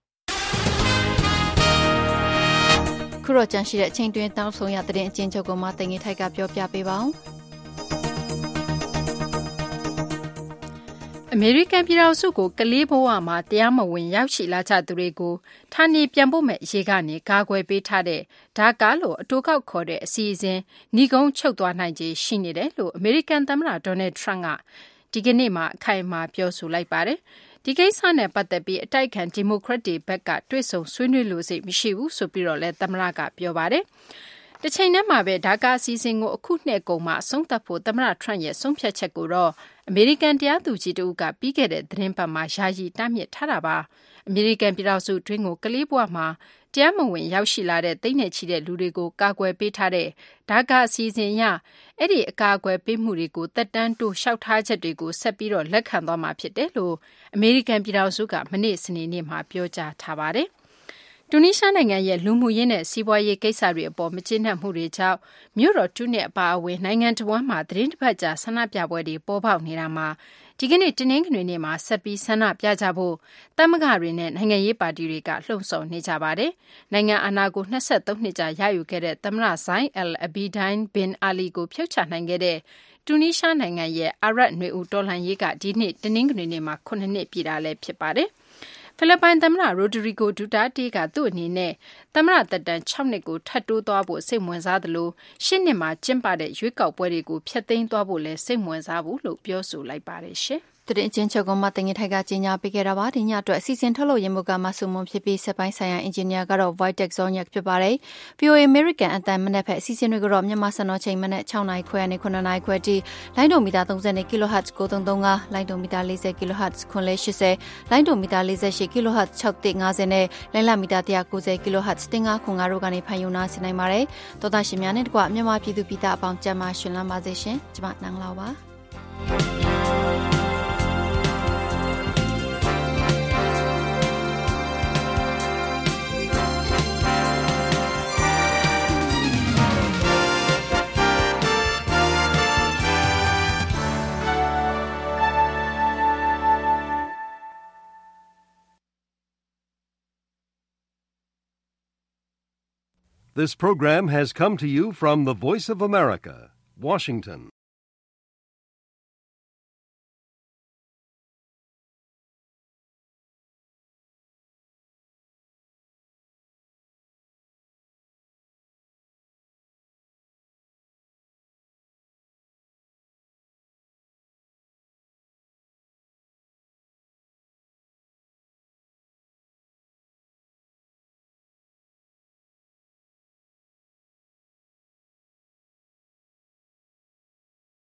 ။ခုတော့ကြန့်ရှိတဲ့အချိန်တွင်းတောင်းဆုံးရတဲ့အကျဉ်းချုပ်ကိုမှတင်ငယ်ထိုက်ကပြောပြပေးပါဦး။အမေရိကန်ပြည်ထောင်စုကိုကလေးဘဝမှာတရားမဝင်ရောက်ရှိလာကြသူတွေကိုဌာနေပြန်ပို့မဲ့အရေးကနေကာကွယ်ပေးထားတဲ့ဒါကာလို့အတူကောက်ခေါ်တဲ့အစီအစဉ်ညီကုန်းချုပ်သွားနိုင်ခြေရှိနေတယ်လို့အမေရိကန်သမ္မတဒေါ်နယ်ထရန့်ကဒီကနေ့မှအခိုင်အမာပြောဆိုလိုက်ပါတယ်။ဒီကိစ္စနဲ့ပတ်သက်ပြီးအတိုက်ခံဒီမိုကရက်တွေဘက်ကတွေ့ဆုံဆွေးနွေးလို့စိတ်မရှိဘူးဆိုပြီးတော့လည်းသမ္မတကပြောပါတယ်။တချိန်တည်းမှာပဲဒါကာအစီအစဉ်ကိုအခုနှစ်ကုန်မှာအဆုံးသတ်ဖို့သမ္မတထရန့်ရဲ့ဆုံးဖြတ်ချက်ကိုတော့အမေရိကန်တရားသူကြီးတို့ကပြီးခဲ့တဲ့သတင်းပတ်မှာယာယီတားမြစ်ထားတာပါအမေရိကန်ပြည်ထောင်စုတွင်းကိုကလေးဘဝမှာတရားမဝင်ရောက်ရှိလာတဲ့တိတ်နဲ့ချီတဲ့လူတွေကိုကာကွယ်ပေးထားတဲ့ဒါကာအစီအစဉ်အရအဲ့ဒီအကာအကွယ်ပေးမှုတွေကိုတက်တန်းတိုးလျှောက်ထားချက်တွေကိုဆက်ပြီးတော့လက်ခံသွားမှာဖြစ်တယ်လို့အမေရိကန်ပြည်ထောင်စုကမနေ့စနေနေ့မှာပြောကြားထားပါတယ်တူနီးရှားနိုင်ငံရဲ့လူမှုရေးနဲ့စီးပွားရေးကိစ္စတွေအပေါ်မကျေနပ်မှုတွေကြောင့်မြို့တော်တူနီးအပါအဝင်နိုင်ငံတော်ဝန်မှာသတင်းတစ်ပတ်ကြာဆန္ဒပြပွဲတွေပေါ်ပေါက်နေတာမှာဒီကနေ့တင်းနှင်းကတွေနေ့မှာဆက်ပြီးဆန္ဒပြကြဖို့တမကတွေနဲ့နိုင်ငံရေးပါတီတွေကလှုံ့ဆော်နေကြပါတယ်။နိုင်ငံအာဏာကိုနှစ်ဆက်သုံးနှစ်ကြာရယူခဲ့တဲ့သမ္မတဇိုင်းအယ်အဘီဒိုင်းဘင်အာလီကိုဖျောက်ချနိုင်ခဲ့တဲ့တူနီးရှားနိုင်ငံရဲ့အာရတ်နွေဦးတော်လှန်ရေးကဒီနေ့တင်းနှင်းကတွေနေ့မှာခုနှစ်နှစ်ပြည့်တာလည်းဖြစ်ပါတယ်။ဖိလစ်ပိုင်သမ္မတရိုဒရီဂိုဒူတာတေးကသူ့အနေနဲ့သမ္မတသက်တမ်း၆နှစ်ကိုထပ်တိုးသွားဖို့စိတ်ဝင်စားသလိုရှစ်နှစ်မှာကျင်းပတဲ့ရွေးကောက်ပွဲတွေကိုဖျက်သိမ်းသွားဖို့လည်းစိတ်ဝင်စားဘူးလို့ပြောဆိုလိုက်ပါတယ်ရှင်။သတင်းချင်းချုပ်ကမှတင်ငထိုက်ကကြီးညာပေးခဲ့တာပါဒီညအတွက်အစီအစဉ်ထုတ်လို့ရမှုကမဆုမွန်ဖြစ်ပြီးစက်ပိုင်းဆိုင်ရာအင်ဂျင်နီယာကတော့ Voitex Zoniac ဖြစ်ပါတယ်။ ဗီအိုအေ American အသံမနက်ဖက်အစီအစဉ်တွေကတော့မြန်မာစံတော်ချိန်မနက်၆နာရီခွဲနဲ့9နာရီခွဲထိလိုင်းဒိုမီတာသုံး၀ kHz ၉၃၃၅လိုင်းဒိုမီတာ၄၀ kHz ခွန်လေး၈၀လိုင်းဒိုမီတာ၄၈ kHz ၆၁၅၀နဲ့လိုင်းလမီတာ၁၉၀ kHz တင်ငါခွန်ငါတို့ကနေဖန်ယူနာဆင်နိုင်ပါတယ်။သောသားရှင်များနဲ့တကွမြန်မာပြည်သူပြည်သားအပေါင်းကျန်းမာရှင်လန်းပါစေရှင်။ကျွန်မနန်းလာပါ This program has come to you from the Voice of America, Washington.